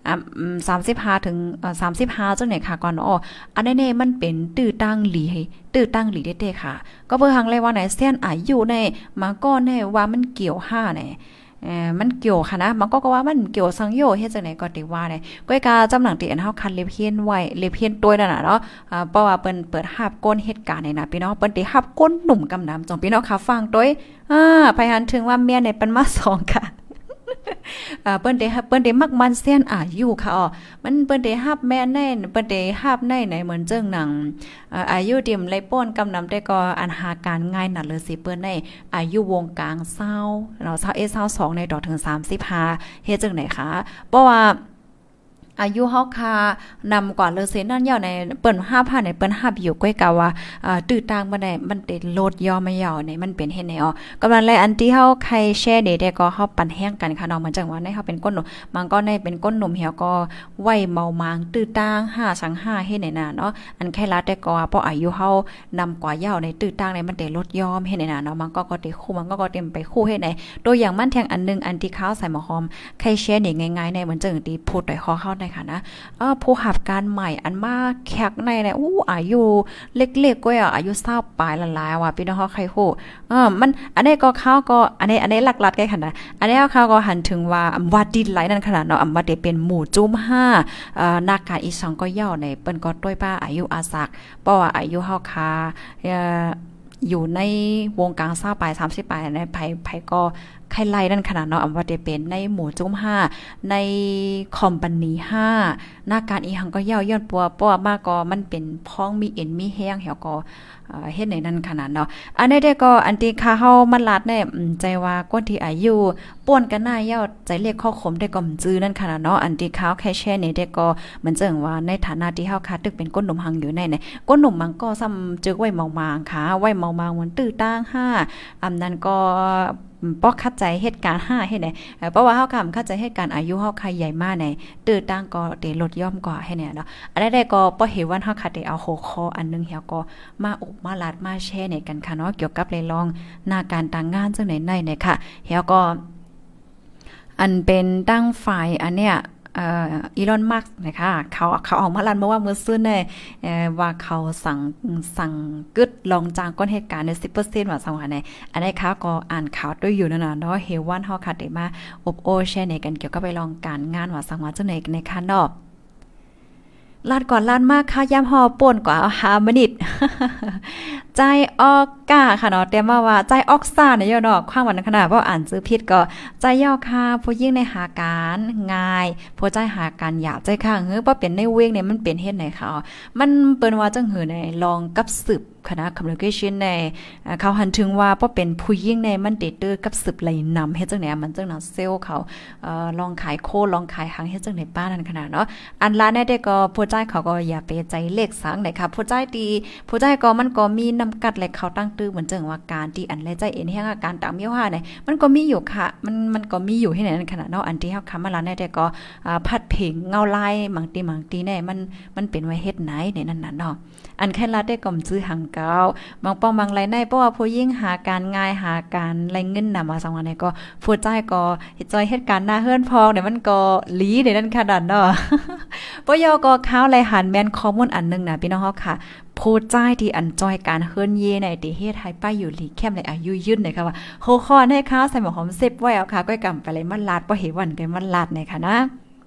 อ่าสามสิบห้าถึงเอ่อสามสิบห้าจังไหนค่ะก่อนอ๋ออันนี้เนี่ยมันเป็นตื้อตั้งหลีตื้อตั้งหลีเด้ๆค่ะก็เบิ่งหังเลยว่าไหนเส้นอายุในมาก็แน่ว่ามันเกี่ยวห้าแน่เอ่อมันเกี่ยวค่ะนะมันก็ก็ว่ามันเกี่ยวสังโยเฮ็ดจังไหนก็ติว่าได้ก้อยกาจำหลังที่อันเฮาคันเล็บเฮียนไว้เล็บเฮียนตัวนั่นน่ะเนาะอ่าเพราะว่าเปิ้นเปิดรับก้นเหตุการณ์นี่นะพี่น้องเปิ้นได้รับก้นหนุ่มกำน้ำจองพี่น้องค่ะฟังต้อยอ่าไปหันถึงว่าเมียในเปิ้นมาสองค่ะอ่าเปิ้นได้เปิ้นได้มักมันเส้นอายุค่ะอ๋อมันเปิ้นได้ฮับแม่ในเปิ้นได้ฮับในไหนเหมือนเจิ้งหนังอ่าอายุเต็มไล่ป้นกำนำได้ก็อันหาการง่ายนั่นเลยสิเปิ้นได้อายุวงกลางเศร้าเนาะเศร้าเอเศร้าสองในดอกถึงสามสิบห้าเฮ็ดจังไหนคะเพราะว่าอายุเฮาค่ะนำกว่าเลยเซนั่นยาวในเปิ้น ห้าพัน ในเปิ้นฮับอยู่ก้อยกะว่าอ่าตื้อต่างบ่ได้มันติดโลดย่อไม่ยาวในมันเป็นเฮ็ดแนวกำลังแลอันที่เฮาใครแชร์ได้ได้ก็เฮาปั่นแห้งกันค่ะเนาะเหมือนจังว่าในเฮาเป็นก้นหนุ่มมันก็ในเป็นก้นหนุ่มเหี่ยวก็ไว้เมามางตื้อต่างห้าสังห้าเฮ็ดไหนน่ะเนาะอันใครละแต่ก็เพราะอายุเฮานำกว่ายาวในตื้อต่างในมันได้ลดย่อมเฮ็ดไหนน่ะเนาะมันก็ก็ได้คู่มันก็ก็เต็มไปคู่เฮ็ดไหนตัวอย่างมันแทงอันนึงอันที่ข้าวใส่หมอหอมใครแชร์นี่ง่ายๆในเหมือนจังที่พูดด้วยคอเข้าได้ค่ะนะผู้หับการใหม่อันมาแขกในเนี่ยอู้อายุเล็กๆก็อ่ะอายุเศร้าปลายละลายว่ะพี่น้องเขาใครฮู้เออมันอันนี้ก็เขาก็อันนี้อันนี้หลักๆแก่ขนาดอันนี้เขาก็หันถึงว่าอำว่าดินไหลนั่นขนาดเนาะอำว่าได้เป็นหมู่จุ้มห้าเอ่อนาคาอีสองก็ย่อในเปิ้นก็ต้วยป้าอายุอาศักเพราะว่าอายุเฮาคาเอ่ออยู่ในวงกลางเศร้าปลายสามสิบปลายในไผไผก็ใครไล่นั่นขนาดเนาะอำว่าได้เป็นในหมู่จุ้มห้าในคอมพานีห้าหน้าการอีหังก็ย่อย้อนปัวปัวมากก็มันเป็นพ้องมีเอ็นมีแห้งเหี่ยวก็เฮ็ดในนั้นขนาดเนาะอันนี้ได้ก็อันที่ค่าเฮามันลัดแน่ใจว่าคนที่อายุป่วนกันหน้าเย้าใจเรียกข้อขมได้ก็จื้อนั่นขนาดเนาะอันที่ข้าวแค่แช่นี่ได้ก็เหมือนจังว่าในฐานะที่เฮาคาตึกเป็นก้นหนุ่มหังอยู่ในเนี่ยก้นหนุ่มมันก็ซ้ำจึกไว้เมามางค่ะไว้เมามางมันตื้อตั้งห้าอำนั้นก็ป้อคัดใจเหตุการณ์ห้าเฮ็ดไหนเพราะว่าเฮาคำคัดใจเหตุการณ์อายุเฮาใครใหญ่มากในตื้อตั้งก็ได้ลดย่อมกว่าให้เนี่ยเนาะอันใดๆก็บ่เห็นว่าเฮาคัดได้เอาหัวข้ออันนึงเหี่ยวก็มาอุบมาลาดมาแชร์ในกันค่ะเนาะเกี่ยวกับเลยลองหน้าการต่างงานจังไหนในเนี่ยค่ะเหี่ยวก็อันเป็นตั้งฝ่ายอันเนี้ยเอ่ออีลอนมัสก์นะคะเขาเขาออกมาลั่นเมื่อว่ามื้อซื่นเนี่ยเอ่อว่าเขาสั่งสั่งกึดลองจางก้นเหตุการณ์ใน สิบเปอร์เซ็นต์ ว่าสังว่าไหนอันนี้ค่ะก็อ่านข่าวด้วยอยู่นั่นน่ะเนาะเฮวันเฮาค่ะได้มาอบโอแชร์ในกันเกี่ยวกับไปลองการงานว่าสังว่าจังไหนในค่ะเนาะลาดก่อนลาดมากค่ะย่ำฮอป่นกว่าเอาห้ามินิตใจออกกาค่ะเนาะแต่มาว่าใจออกซ่าเนี่ยเนาะความวันขนาดว่าอ่านซื้อผิดก็ใจย่อค่ะผู้ยิ่งในหาการง่ายผู้ใจหาการหยาบใจค่ะเฮ้ยบ่เป็นในเวงเนี่ยมันเป็นเฮ็ดไหนค่ะมันเปิ้นว่าจังหือในลองกับสืบคณะ communication ในเขาหันถึงว่าบ่เป็นผู้ยิ่งในมันติดตื้อกับสืบไหลนำเฮ็ดจังไหนมันจังนั้นเซลล์เขาเอ่อลองขายโคลองขายหางเฮ็ดจังไหนป้านั่นขนาดเนาะอันลาแน่ได้ก็ผู้ใจเขาก็อย่าไปใจเลขสังไหนค่ะผู้ใจดีผู้ใจก็มันก็มีนำกัดและเขาตั้งตื้อเหมือนจังว่าการที่อันและใจเอ็นแห่งอาการตามเมียวหาเนี่ยมันก็มีอยู่ค่ะมันมันก็มีอยู่ให้ในนั้นขนาดเนาะอันที่เฮาคำมาลาแน่ได้ก็อ่าพัดเพลงเงาลายบางทีบางทีแน่มันมันเป็นไว้เฮ็ดไหนในนั้นน่ะเนาะอันแค่ละได้ก่อมซื้อหังเก่าบางป้องบางไรในเพราะว่าผู้ยิ่งหาการง่ายหาการไรเงินนำมาสังวันนี้ก็ผู้ใจก็จอยเหตุการณ์หน้าเฮือนพองเนี่ยมันก็หลีในนั้นขนาดเนาะปยก็ข้าวไรหันแม่นข้อมูลอันนึงนะพี่น้องเฮาค่ะผู้ใจที่อันจอยการเฮือนเยในที่เฮ็ดให้ป้าอยู่หลีแคมในอายุยืนนะคะว่าโคคอนให้ข้าวใส่หมอหอมเซ็บไว้เอาค่ะก้อยกำไปเลยมันลาดบ่เห็นวันกันมันลาดในค่ะนะ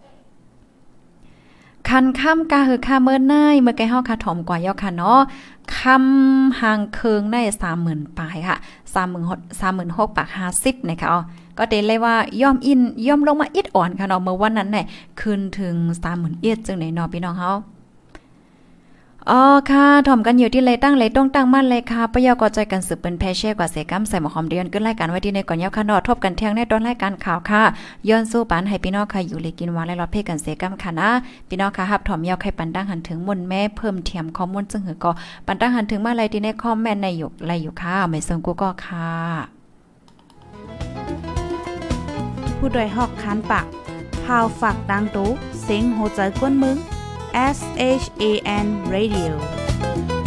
คันค่ำกาหือค่าเมื่อไนเมื่อแกเฮาค่ะถอมกว่าย่อค่ะเนาะค่ำห่างเคิงได้ สามหมื่น ปลายค่ะ สามหมื่นหก สามหมื่นหก ปากห้าสิบนะคะอ๋อก็เต็นเลยว่าย่อมอินย่อมลงมาอิดอ่อนค่ะเนาะเมื่อวันนั้นเนี่ยคืนถึง สามหมื่น เอ็ดจังไหนเนาะพี่น้องเฮาอ๋อค่ะถ่อมกันอยู่ที่เลยตั้งเลยต้องตั้งมั่นเลยค่ะปยกใจกันสืบเป็นแพเช่กว่าเสกัมใส่หมอหอมเดือนขึ้นรายการไว้ที่ในก่อนยาวค่ะนอทบกันเที่ยงในตอนรายการข่าวค่ะย้อนสู้ปานให้พี่น้องค่ะอยู่เลยกินวางและรอเพกันเสกัมค่ะนะพี่น้องค่ะฮับถ่อมยาวไข่ปันตั้งหันถึงมนแม่เพิ่มเทียมข้อมูลซึ่งหือก็ปันตั้งหันถึงมาอะไรที่ในคอมเมนต์ในอยู่ไรอยู่ค่ะไม่ส่งกูก็ค่ะผู้โดยหอกคันปากพาวฝากดังตู้เสียงโหใจกวนมึง S H A N Radio